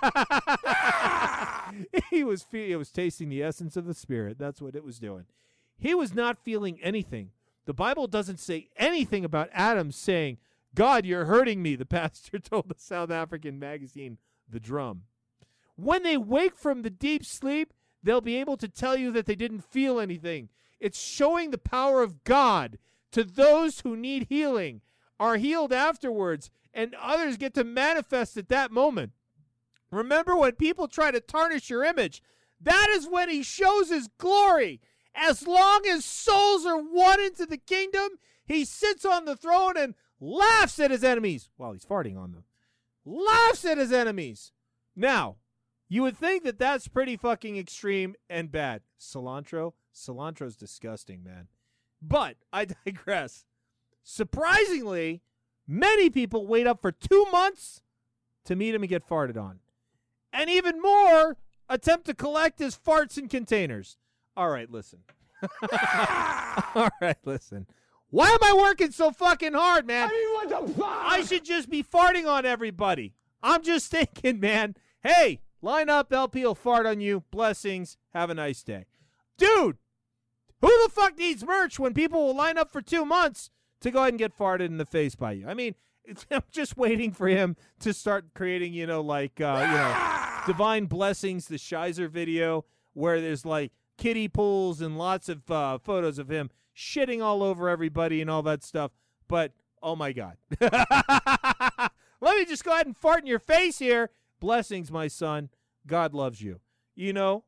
he was fe- he was tasting the essence of the Spirit. That's what it was doing. He was not feeling anything. The Bible doesn't say anything about Adam saying, God, you're hurting me, the pastor told the South African magazine, The Drum. When they wake from the deep sleep, they'll be able to tell you that they didn't feel anything. It's showing the power of God to those who need healing, are healed afterwards, and others get to manifest at that moment. Remember, when people try to tarnish your image, that is when he shows his glory. As long as souls are won into the kingdom, he sits on the throne and laughs at his enemies while he's farting on them. Laughs at his enemies. Now, you would think that that's pretty fucking extreme and bad. Cilantro? Cilantro's disgusting, man. But I digress. Surprisingly, many people wait up for two months to meet him and get farted on. And even more, attempt to collect his farts in containers. All right, listen. All right, listen. Why am I working so fucking hard, man?
I mean, what the fuck?
I should just be farting on everybody. I'm just thinking, man. Hey, line up, L P will fart on you. Blessings. Have a nice day. Dude, who the fuck needs merch when people will line up for two months to go ahead and get farted in the face by you? I mean, it's, I'm just waiting for him to start creating, you know, like, uh, you know, Divine Blessings, the Shizer video, where there's like kiddie pools and lots of uh, photos of him shitting all over everybody and all that stuff. But, oh my God. Let me just go ahead and fart in your face here. Blessings, my son. God loves you. You know?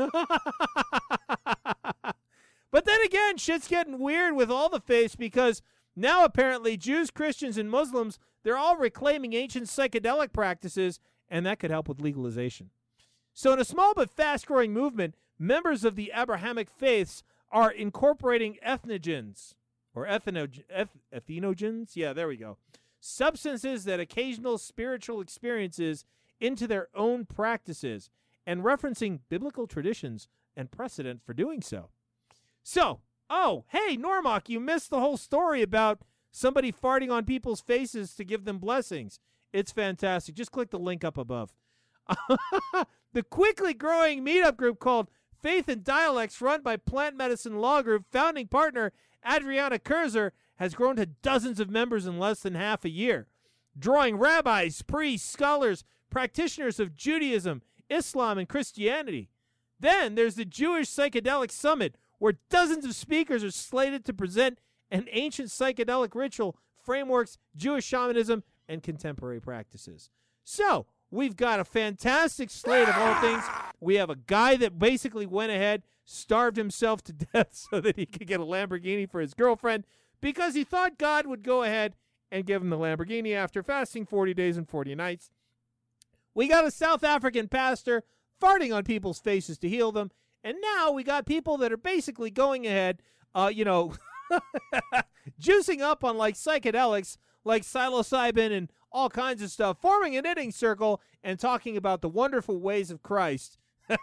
But then again, shit's getting weird with all the faiths because now apparently Jews, Christians, and Muslims, they're all reclaiming ancient psychedelic practices, and that could help with legalization. So in a small but fast-growing movement, members of the Abrahamic faiths are incorporating ethnogens. or ethnog- eth- ethnogens. Yeah, there we go. Substances that occasional spiritual experiences into their own practices, and referencing biblical traditions and precedent for doing so. So, oh, hey, Normok, you missed the whole story about somebody farting on people's faces to give them blessings. It's fantastic. Just click the link up above. The quickly growing meetup group called Faith and Dialects, run by Plant Medicine Law Group founding partner Adriana Kurzer, has grown to dozens of members in less than half a year, drawing rabbis, priests, scholars, practitioners of Judaism, Islam, and Christianity. Then there's the Jewish Psychedelic Summit, where dozens of speakers are slated to present an ancient psychedelic ritual, frameworks, Jewish shamanism, and contemporary practices. So, we've got a fantastic slate of all things. We have a guy that basically went ahead, starved himself to death so that he could get a Lamborghini for his girlfriend because he thought God would go ahead and give him the Lamborghini after fasting forty days and forty nights. We got a South African pastor farting on people's faces to heal them. And now we got people that are basically going ahead, uh, you know, juicing up on like psychedelics, like psilocybin and all kinds of stuff, forming a knitting circle and talking about the wonderful ways of Christ.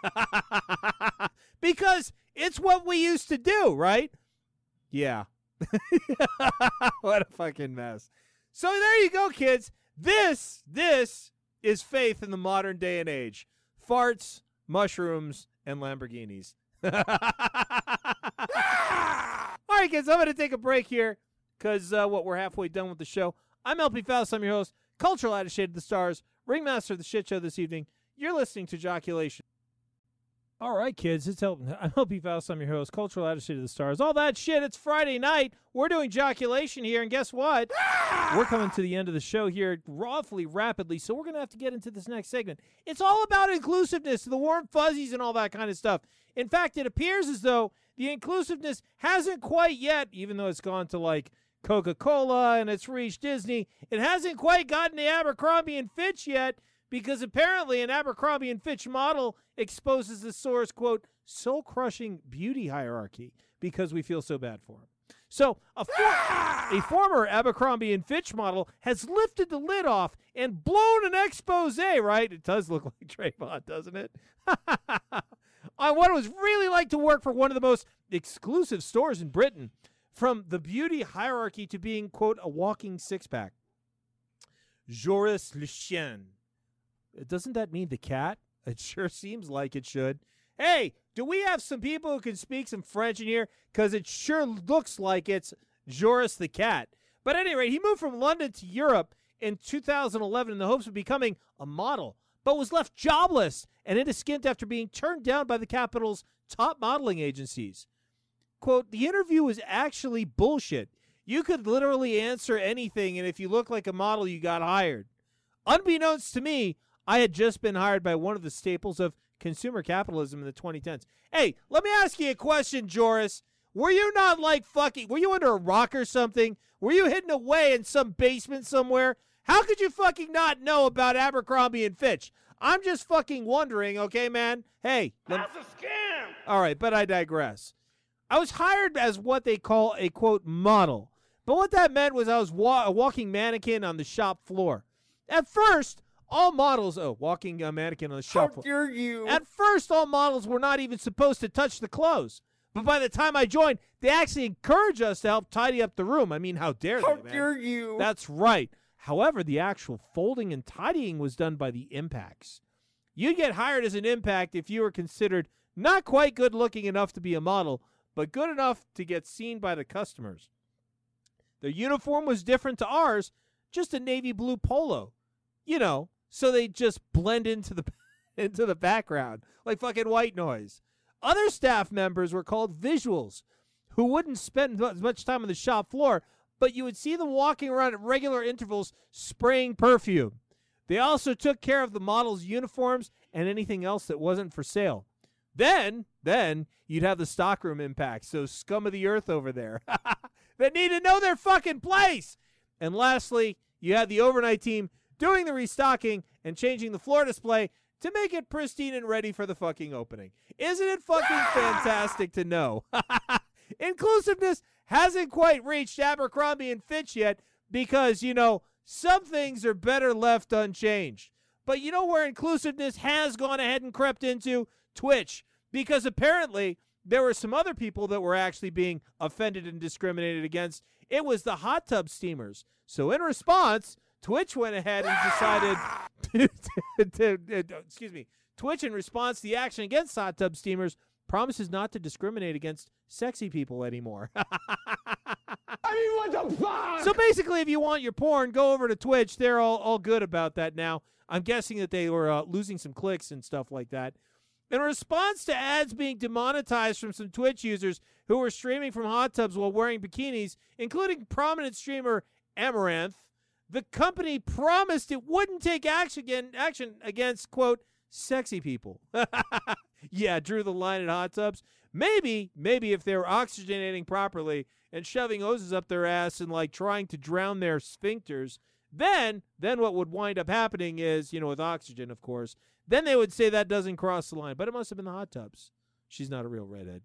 Because it's what we used to do, right? Yeah. What a fucking mess. So there you go, kids. This, this is faith in the modern day and age. Farts, mushrooms, and Lamborghinis. All right, kids, I'm going to take a break here because, uh, what, we're halfway done with the show. I'm L P Faust. I'm your host, cultural attaché of the stars, ringmaster of the shit show this evening. You're listening to Joculation. All right, kids, it's L- I'm L P Faust. I'm your host, cultural attaché of the stars. All that shit, it's Friday night. We're doing Joculation here, and guess what? We're coming to the end of the show here awfully rapidly, so we're going to have to get into this next segment. It's all about inclusiveness, the warm fuzzies and all that kind of stuff. In fact, it appears as though the inclusiveness hasn't quite yet, even though it's gone to, like, Coca-Cola and it's reached Disney, it hasn't quite gotten to Abercrombie and Fitch yet, because apparently an Abercrombie and Fitch model exposes the source, quote, soul-crushing beauty hierarchy because we feel so bad for him. So a, for- a former Abercrombie and Fitch model has lifted the lid off and blown an expose, right? It does look like Trayvon, doesn't it? On what it was really like to work for one of the most exclusive stores in Britain, from the beauty hierarchy to being, quote, a walking six-pack. Joris Le Chien. Doesn't that mean the cat? It sure seems like it should. Hey, do we have some people who can speak some French in here? Because it sure looks like it's Joris the cat. But at any rate, he moved from London to Europe in two thousand eleven in the hopes of becoming a model, but was left jobless and in a skint after being turned down by the capital's top modeling agencies. Quote, the interview was actually bullshit. You could literally answer anything, and if you look like a model, you got hired. Unbeknownst to me, I had just been hired by one of the staples of consumer capitalism in the twenty tens. Hey, let me ask you a question, Joris. Were you not like fucking, were you under a rock or something? Were you hidden away in some basement somewhere? How could you fucking not know about Abercrombie and Fitch? I'm just fucking wondering, okay, man? Hey.
That's a scam!
All right, but I digress. I was hired as what they call a, quote, model. But what that meant was I was wa- a walking mannequin on the shop floor. At first, all models, oh, walking a mannequin on the shop floor.
How dare you?
At first, all models were not even supposed to touch the clothes. But by the time I joined, they actually encouraged us to help tidy up the room. I mean, how dare
How
they, man?
dare you?
That's right. However, the actual folding and tidying was done by the impacts. You'd get hired as an impact if you were considered not quite good looking enough to be a model, but good enough to get seen by the customers. Their uniform was different to ours, just a navy blue polo. You know, so they just blend into the into the background like fucking white noise. Other staff members were called visuals, who wouldn't spend as much time on the shop floor, but you would see them walking around at regular intervals spraying perfume. They also took care of the models' uniforms and anything else that wasn't for sale. Then, then you'd have the stockroom impacts, those scum of the earth over there that need to know their fucking place. And lastly, you had the overnight team doing the restocking and changing the floor display to make it pristine and ready for the fucking opening. Isn't it fucking fantastic to know? inclusiveness hasn't quite reached Abercrombie and Fitch yet because, you know, some things are better left unchanged. But you know where inclusiveness has gone ahead and crept into? Twitch. Because apparently there were some other people that were actually being offended and discriminated against. It was the hot tub steamers. So in response, Twitch went ahead and decided to, to, to, to, excuse me, Twitch, in response to the action against hot tub steamers, promises not to discriminate against sexy people anymore.
I mean, what the fuck?
So basically, if you want your porn, go over to Twitch. They're all, all good about that now. I'm guessing that they were uh, losing some clicks and stuff like that. In response to ads being demonetized from some Twitch users who were streaming from hot tubs while wearing bikinis, including prominent streamer Amaranth, the company promised it wouldn't take action, again, action against, quote, sexy people. Yeah, drew the line at hot tubs. Maybe, maybe if they were oxygenating properly and shoving hoses up their ass and, like, trying to drown their sphincters, then, then what would wind up happening is, you know, with oxygen, of course, then they would say that doesn't cross the line. But it must have been the hot tubs. She's not a real redhead.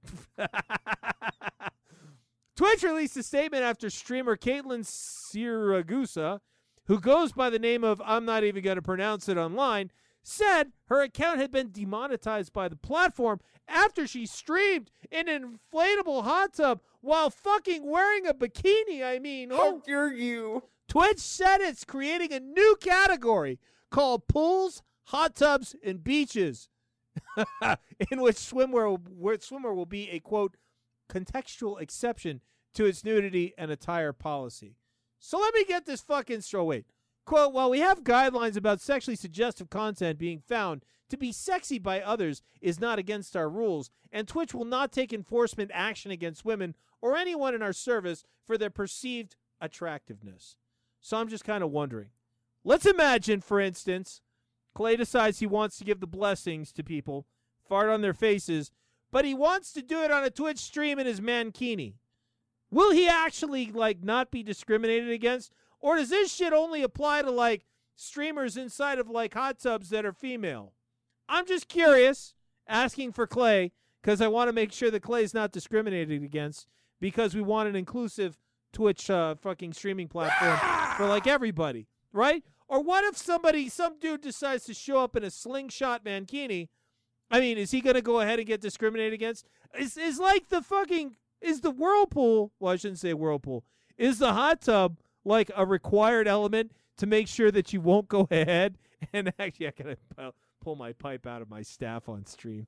Twitch released a statement after streamer Caitlin Siragusa, who goes by the name of, I'm not even going to pronounce it online, said her account had been demonetized by the platform after she streamed in an inflatable hot tub while fucking wearing a bikini. I mean,
How
oh.
dare you?
Twitch said it's creating a new category called pools, hot tubs, and beaches, in which swimwear, where swimwear will be a, quote, contextual exception to its nudity and attire policy. So let me get this fucking straight. Wait. Quote, while we have guidelines about sexually suggestive content being found to be sexy by others is not against our rules, and Twitch will not take enforcement action against women or anyone in our service for their perceived attractiveness. So I'm just kind of wondering. Let's imagine, for instance, Clay decides he wants to give the blessings to people, fart on their faces, but he wants to do it on a Twitch stream in his mankini. Will he actually, like, not be discriminated against? Or does this shit only apply to, like, streamers inside of, like, hot tubs that are female? I'm just curious, asking for Clay, because I want to make sure that Clay's not discriminated against, because we want an inclusive Twitch uh, fucking streaming platform for, like, everybody, right? Or what if somebody, some dude decides to show up in a slingshot mankini? I mean, is he going to go ahead and get discriminated against? Is, is like the fucking, is the whirlpool, well, I shouldn't say whirlpool, is the hot tub like a required element to make sure that you won't go ahead and actually, I gotta pull my pipe out of my staff on stream.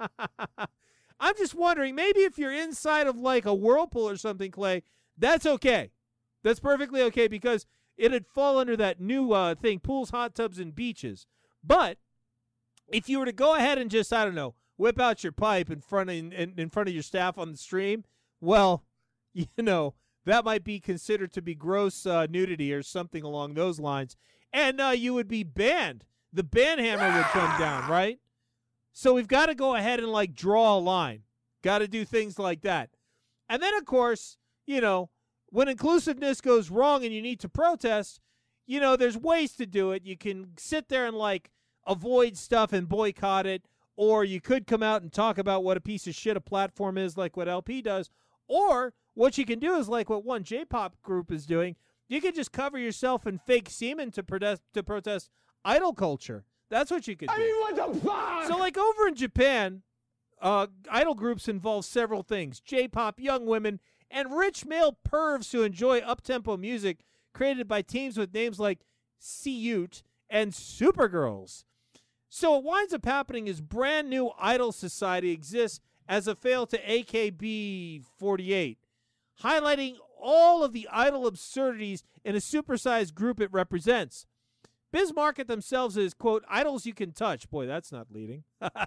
I'm just wondering, maybe if you're inside of like a whirlpool or something, Clay, that's okay. That's perfectly okay because it'd fall under that new uh, thing, pools, hot tubs, and beaches. But if you were to go ahead and just, I don't know, whip out your pipe in front of, in, in front of your staff on the stream, well, you know, that might be considered to be gross uh, nudity or something along those lines. And uh, you would be banned. The ban hammer would come down, right? So we've got to go ahead and, like, draw a line. Got to do things like that. And then, of course, you know, when inclusiveness goes wrong and you need to protest, you know, there's ways to do it. You can sit there and, like, avoid stuff and boycott it. Or you could come out and talk about what a piece of shit a platform is, like what L P does. Or what you can do is like what one J-pop group is doing. You can just cover yourself in fake semen to protest to protest idol culture. That's what you could do.
I mean, what the fuck?
So like over in Japan, uh, idol groups involve several things. J-pop, young women, and rich male pervs who enjoy up-tempo music created by teams with names like C-Ute and Supergirls. So what winds up happening is brand new idol society exists as a fail to A K B forty-eight, highlighting all of the idol absurdities in a supersized group it represents. Biz market themselves as, quote, idols you can touch. Boy, that's not leading.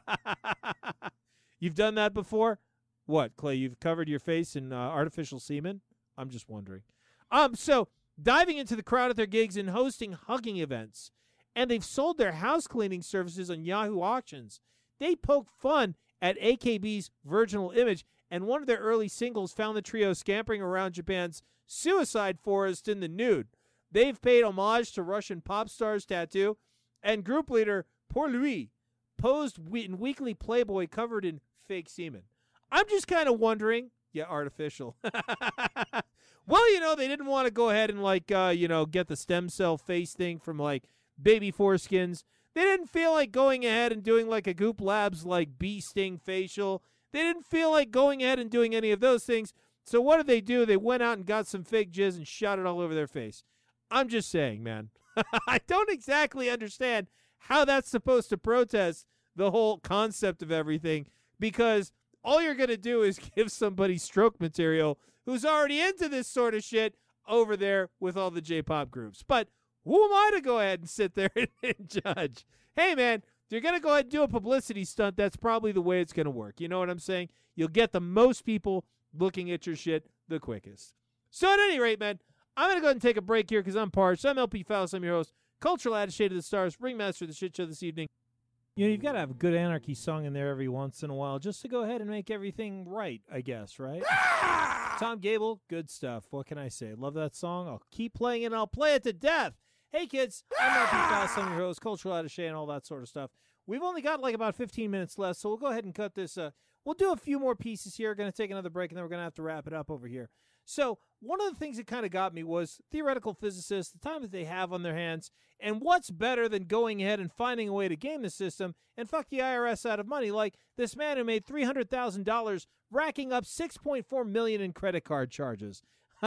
You've done that before? What, Clay, you've covered your face in uh, artificial semen? I'm just wondering. Um, so, diving into the crowd at their gigs and hosting hugging events. And they've sold their house cleaning services on Yahoo Auctions. They poke fun at A K B's virginal image, and one of their early singles found the trio scampering around Japan's suicide forest in the nude. They've paid homage to Russian pop stars Tattoo, and group leader Pour Lui posed in weekly Playboy covered in fake semen. I'm just kind of wondering, Yeah, artificial. Well, you know, they didn't want to go ahead and, like, uh, you know, get the stem cell face thing from, like, baby foreskins. They didn't feel like going ahead and doing, like, a Goop Labs, like, bee sting facial. They didn't feel like going ahead and doing any of those things. So what did they do? They went out and got some fake jizz and shot it all over their face. I'm just saying, man. I don't exactly understand how that's supposed to protest the whole concept of everything, because all you're going to do is give somebody stroke material who's already into this sort of shit over there with all the J-pop groups. But who am I to go ahead and sit there and, and judge? Hey, man, if you're going to go ahead and do a publicity stunt, that's probably the way it's going to work. You know what I'm saying? You'll get the most people looking at your shit the quickest. So at any rate, man, I'm going to go ahead and take a break here because I'm parched. I'm L P Faust. I'm your host, cultural attaché to the stars, ringmaster of the shit show this evening. You know, you've got to have a good Anarchy song in there every once in a while just to go ahead and make everything right, I guess, right? Tom Gable, good stuff. What can I say? Love that song. I'll keep playing it, and I'll play it to death. Hey, kids, I'm L P Faust. I'm your host, cultural attaché, and all that sort of stuff. We've only got like about fifteen minutes left, so we'll go ahead and cut this. Uh, we'll do a few more pieces here. We're going to take another break, and then we're going to have to wrap it up over here. So one of the things that kind of got me was theoretical physicists, the time that they have on their hands, and what's better than going ahead and finding a way to game the system and fuck the I R S out of money, like this man who made three hundred thousand dollars racking up six point four million dollars in credit card charges.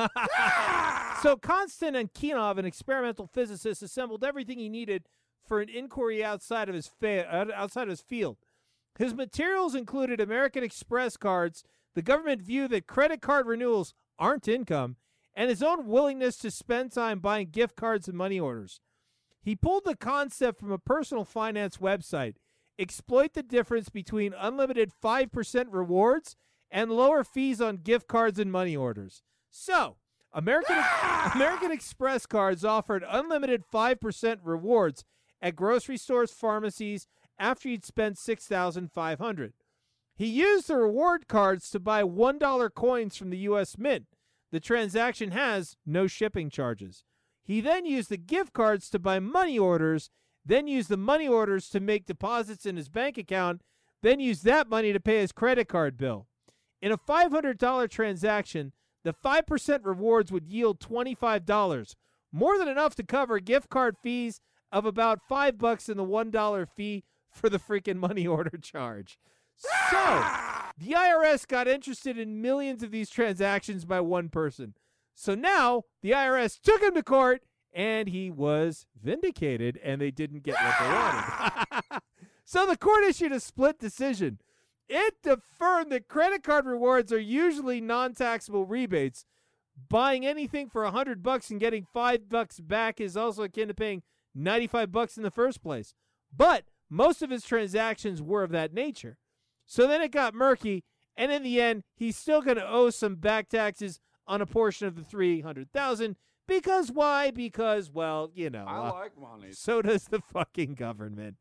So Konstantin Ankhinov, an experimental physicist, assembled everything he needed for an inquiry outside of his fa- outside of his field. His materials included American Express cards, the government view that credit card renewals aren't income, and his own willingness to spend time buying gift cards and money orders. He pulled the concept from a personal finance website, exploit the difference between unlimited five percent rewards and lower fees on gift cards and money orders. So, American American Express cards offered unlimited five percent rewards at grocery stores, pharmacies, after you'd spent six thousand five hundred dollars. He used the reward cards to buy one dollar coins from the U S Mint. The transaction has no shipping charges. He then used the gift cards to buy money orders, then used the money orders to make deposits in his bank account, then used that money to pay his credit card bill. In a five hundred dollars transaction, the five percent rewards would yield twenty-five dollars, more than enough to cover gift card fees of about five bucks and the one dollar fee for the freaking money order charge. So, the I R S got interested in millions of these transactions by one person. So now, the I R S took him to court, and he was vindicated, and they didn't get what they wanted. So the court issued a split decision. It affirmed that credit card rewards are usually non-taxable rebates. Buying anything for one hundred bucks and getting five bucks back is also akin to paying ninety-five bucks in the first place. But most of his transactions were of that nature. So then it got murky, and in the end, he's still going to owe some back taxes on a portion of the three hundred thousand dollars. Because why? Because, well, you know.
I
uh,
like money.
So does the fucking government.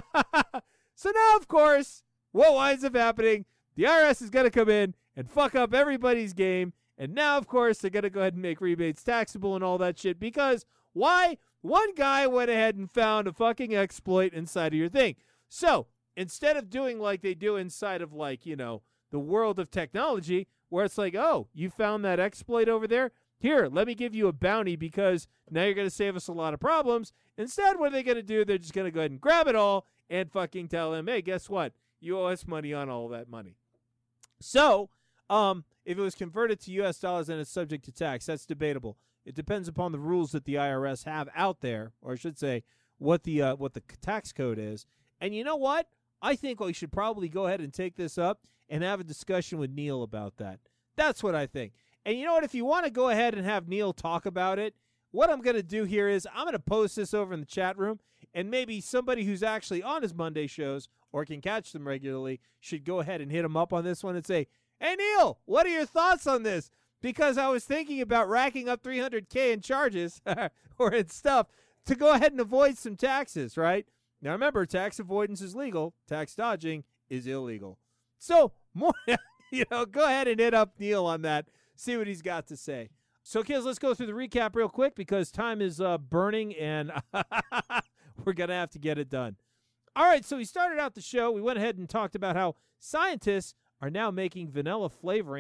So now, of course, what winds up happening, the I R S is going to come in and fuck up everybody's game. And now, of course, they're going to go ahead and make rebates taxable and all that shit. Because why? One guy went ahead and found a fucking exploit inside of your thing. So instead of doing like they do inside of, like, you know, the world of technology, where it's like, oh, you found that exploit over there? Here, let me give you a bounty because now you're going to save us a lot of problems. Instead, what are they going to do? They're just going to go ahead and grab it all and fucking tell him, hey, guess what? You owe us money on all that money. So, um, if it was converted to U S dollars and it's subject to tax, that's debatable. It depends upon the rules that the I R S have out there, or I should say, what the uh, what the tax code is. And you know what? I think we should probably go ahead and take this up and have a discussion with Neil about that. That's what I think. And you know what? If you want to go ahead and have Neil talk about it, what I'm going to do here is I'm going to post this over in the chat room, and maybe somebody who's actually on his Monday shows or can catch them regularly should go ahead and hit him up on this one and say, hey, Neil, what are your thoughts on this? Because I was thinking about racking up three hundred K in charges or in stuff to go ahead and avoid some taxes, right? Now, remember, tax avoidance is legal. Tax dodging is illegal. So, more, you know, go ahead and hit up Neil on that. See what he's got to say. So, kids, let's go through the recap real quick because time is uh, burning, and we're going to have to get it done. All right, so we started out the show. We went ahead and talked about how scientists are now making vanilla flavoring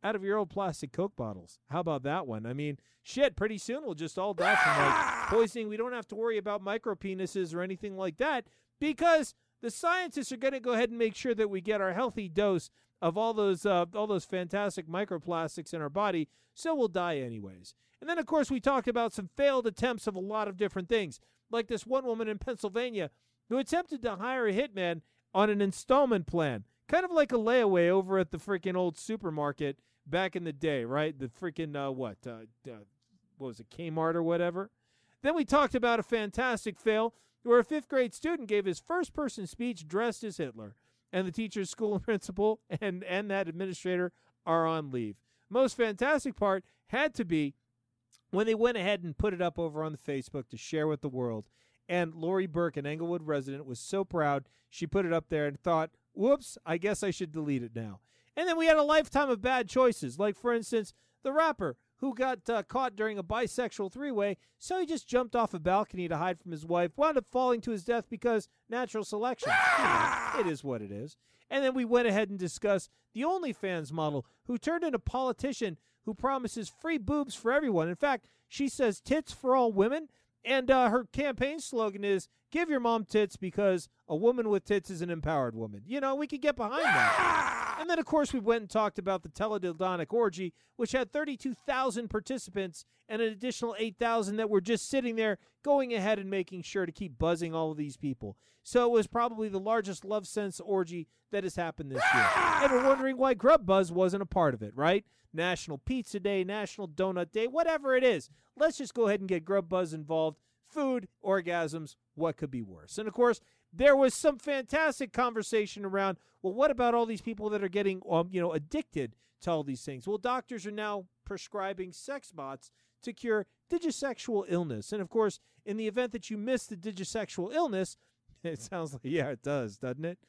out of your old plastic Coke bottles. How about that one? I mean, shit, pretty soon we'll just all die from like poisoning. We don't have to worry about micropenises or anything like that because the scientists are going to go ahead and make sure that we get our healthy dose of all those uh, all those fantastic microplastics in our body, so we'll die anyways. And then, of course, we talked about some failed attempts of a lot of different things, like this one woman in Pennsylvania who attempted to hire a hitman on an installment plan, kind of like a layaway over at the freaking old supermarket back in the day, right? The freaking, uh, what, uh, uh, what was it, Kmart or whatever? Then we talked about a fantastic fail where a fifth grade student gave his first person speech dressed as Hitler, and the teacher, school principal, and, and that administrator are on leave. Most fantastic part had to be when they went ahead and put it up over on the Facebook to share with the world. And Lori Burke, an Englewood resident, was so proud she put it up there and thought, whoops, I guess I should delete it now. And then we had a lifetime of bad choices, like, for instance, the rapper who got uh, caught during a bisexual three-way, so he just jumped off a balcony to hide from his wife, wound up falling to his death because natural selection. You know, it is what it is. And then we went ahead and discussed the OnlyFans model who turned into a politician who promises free boobs for everyone. In fact, she says tits for all women, and uh, her campaign slogan is, give your mom tits because a woman with tits is an empowered woman. You know, we could get behind that. And then, of course, we went and talked about the teledildonic orgy, which had thirty-two thousand participants and an additional eight thousand that were just sitting there going ahead and making sure to keep buzzing all of these people. So it was probably the largest love sense orgy that has happened this year. And we're wondering why Grub Buzz wasn't a part of it, right? National Pizza Day, National Donut Day, whatever it is. Let's just go ahead and get Grub Buzz involved. Food, orgasms, what could be worse? And, of course, there was some fantastic conversation around, well, what about all these people that are getting, um, you know, addicted to all these things? Well, doctors are now prescribing sex bots to cure digisexual illness. And, of course, in the event that you miss the digisexual illness, it sounds like, yeah, it does, doesn't it?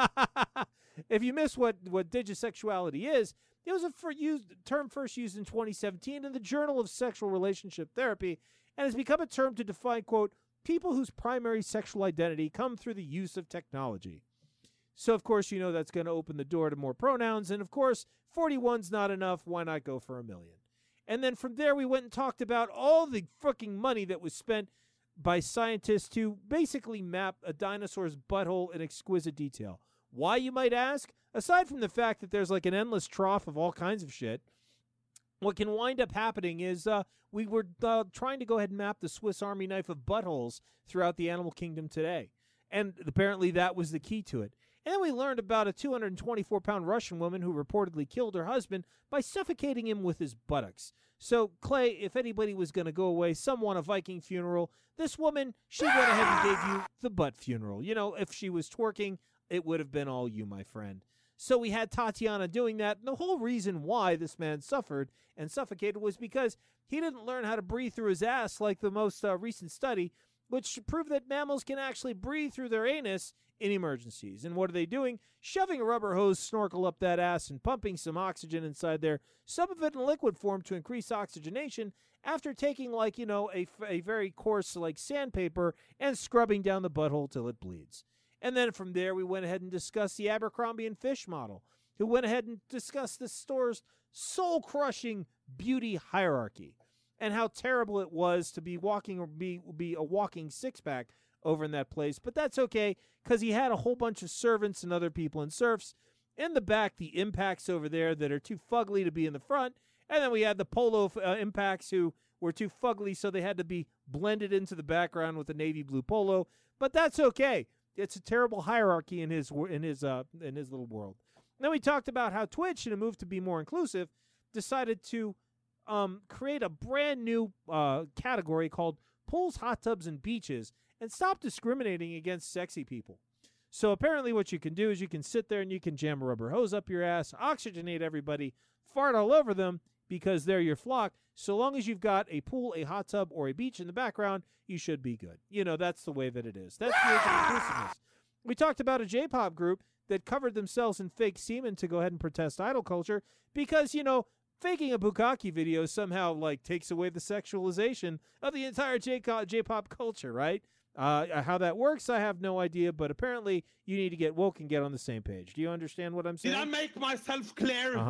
If you miss what, what digisexuality is, it was a for used, term first used in twenty seventeen in the Journal of Sexual Relationship Therapy and has become a term to define, quote, people whose primary sexual identity come through the use of technology. So, of course, you know that's going to open the door to more pronouns. And, of course, forty-one's not enough. Why not go for a million? And then from there, we went and talked about all the freaking money that was spent by scientists to basically map a dinosaur's butthole in exquisite detail. Why, you might ask? Aside from the fact that there's like an endless trough of all kinds of shit, what can wind up happening is uh, we were uh, trying to go ahead and map the Swiss Army knife of buttholes throughout the animal kingdom today. And apparently that was the key to it. And then we learned about a two hundred twenty-four pound Russian woman who reportedly killed her husband by suffocating him with his buttocks. So, Clay, if anybody was going to go away, some want a Viking funeral, this woman, she went ahead and gave you the butt funeral. You know, if she was twerking, it would have been all you, my friend. So we had Tatiana doing that. And the whole reason why this man suffered and suffocated was because he didn't learn how to breathe through his ass like the most uh, recent study, which proved that mammals can actually breathe through their anus in emergencies. And what are they doing? Shoving a rubber hose snorkel up that ass and pumping some oxygen inside there, some of it in liquid form to increase oxygenation after taking, like, you know, a, a very coarse, like, sandpaper and scrubbing down the butthole till it bleeds. And then from there, we went ahead and discussed the Abercrombie and Fish model, who went ahead and discussed the store's soul-crushing beauty hierarchy and how terrible it was to be walking or be, be a walking six-pack over in that place. But that's okay, because he had a whole bunch of servants and other people and serfs. In the back, the impacts over there that are too fugly to be in the front. And then we had the polo uh, impacts who were too fugly, so they had to be blended into the background with the navy blue polo. But that's okay. It's a terrible hierarchy in his in his uh in his little world. Then we talked about how Twitch, in a move to be more inclusive, decided to um, create a brand new uh, category called pools, hot tubs, and beaches, and stop discriminating against sexy people. So apparently, what you can do is you can sit there and you can jam a rubber hose up your ass, oxygenate everybody, fart all over them because they're your flock. So long as you've got a pool, a hot tub, or a beach in the background, you should be good. You know, that's the way that it is. That's the age of inclusiveness. We talked about a J-pop group that covered themselves in fake semen to go ahead and protest idol culture because, you know, faking a bukkake video somehow, like, takes away the sexualization of the entire J-pop culture, right? Uh, how that works, I have no idea, but apparently you need to get woke and get on the same page. Do you understand what I'm saying?
Did I make myself clear?
Uh-huh.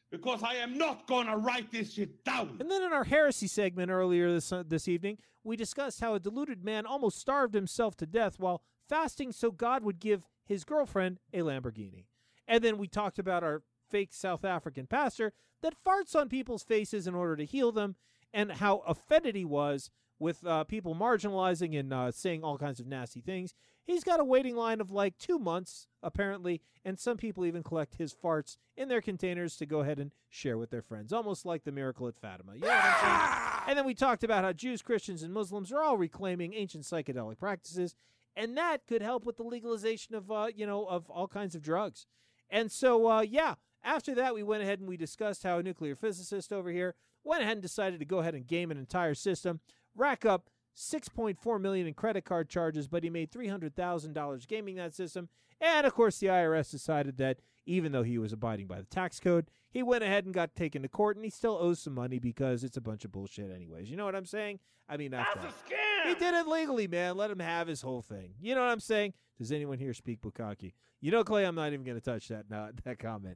because I am not gonna write this shit down.
And then in our heresy segment earlier this uh, this evening, we discussed how a deluded man almost starved himself to death while fasting so God would give his girlfriend a Lamborghini. And then we talked about our fake South African pastor that farts on people's faces in order to heal them, and how offended he was with uh, people marginalizing and uh, saying all kinds of nasty things. He's got a waiting line of like two months, apparently, and some people even collect his farts in their containers to go ahead and share with their friends, almost like the miracle at Fatima. You know what I'm saying? And then we talked about how Jews, Christians, and Muslims are all reclaiming ancient psychedelic practices, and that could help with the legalization of, uh, you know, of all kinds of drugs. And so, uh, yeah, after that, we went ahead and we discussed how a nuclear physicist over here went ahead and decided to go ahead and game an entire system, rack up six point four million dollars in credit card charges, but he made three hundred thousand dollars gaming that system. And, of course, the I R S decided that even though he was abiding by the tax code, he went ahead and got taken to court, and he still owes some money because it's a bunch of bullshit anyways. You know what I'm saying? I mean, that's
That's
that.
a scam.
He did it legally, man. Let him have his whole thing. You know what I'm saying? Does anyone here speak Bukkake? You know, Clay, I'm not even going to touch that uh, that comment.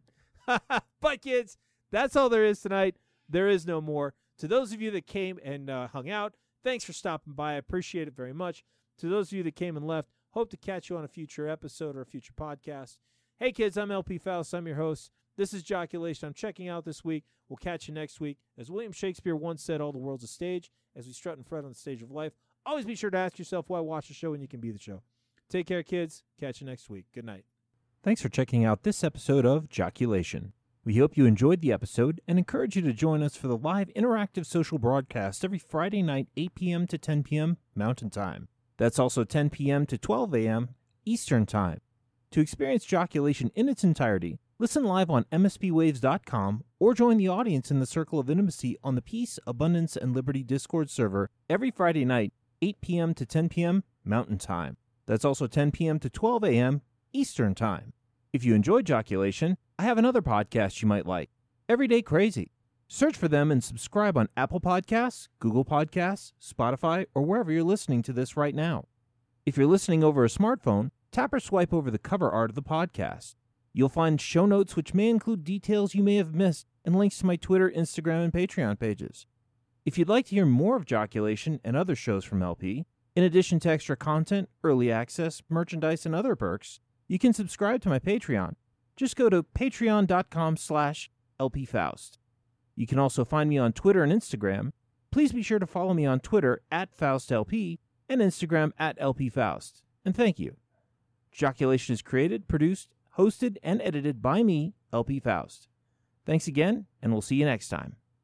But, kids, that's all there is tonight. There is no more. To those of you that came and uh, hung out, thanks for stopping by. I appreciate it very much. To those of you that came and left, hope to catch you on a future episode or a future podcast. Hey, kids, I'm L P Faust. I'm your host. This is Joculation. I'm checking out this week. We'll catch you next week. As William Shakespeare once said, all the world's a stage. As we strut and fret on the stage of life, always be sure to ask yourself why watch the show when you can be the show. Take care, kids. Catch you next week. Good night. Thanks for checking out this episode of Joculation. We hope you enjoyed the episode and encourage you to join us for the live interactive social broadcast every Friday night, eight p.m. to ten p.m. Mountain Time. That's also ten p.m. to twelve a.m. Eastern Time. To experience Joculation in its entirety, listen live on M S P waves dot com or join the audience in the Circle of Intimacy on the Peace, Abundance, and Liberty Discord server every Friday night, eight p.m. to ten p.m. Mountain Time. That's also ten p.m. to twelve a.m. Eastern Time. If you enjoyed Joculation, I have another podcast you might like, Everyday Crazy. Search for them and subscribe on Apple Podcasts, Google Podcasts, Spotify, or wherever you're listening to this right now. If you're listening over a smartphone, tap or swipe over the cover art of the podcast. You'll find show notes which may include details you may have missed and links to my Twitter, Instagram, and Patreon pages. If you'd like to hear more of Joculation and other shows from L P, in addition to extra content, early access, merchandise, and other perks, you can subscribe to my Patreon. Just go to patreon.com slash lpfaust. You can also find me on Twitter and Instagram. Please be sure to follow me on Twitter at FaustLP and Instagram at lpfaust. And thank you. Joculation is created, produced, hosted, and edited by me, L P Faust. Thanks again, and we'll see you next time.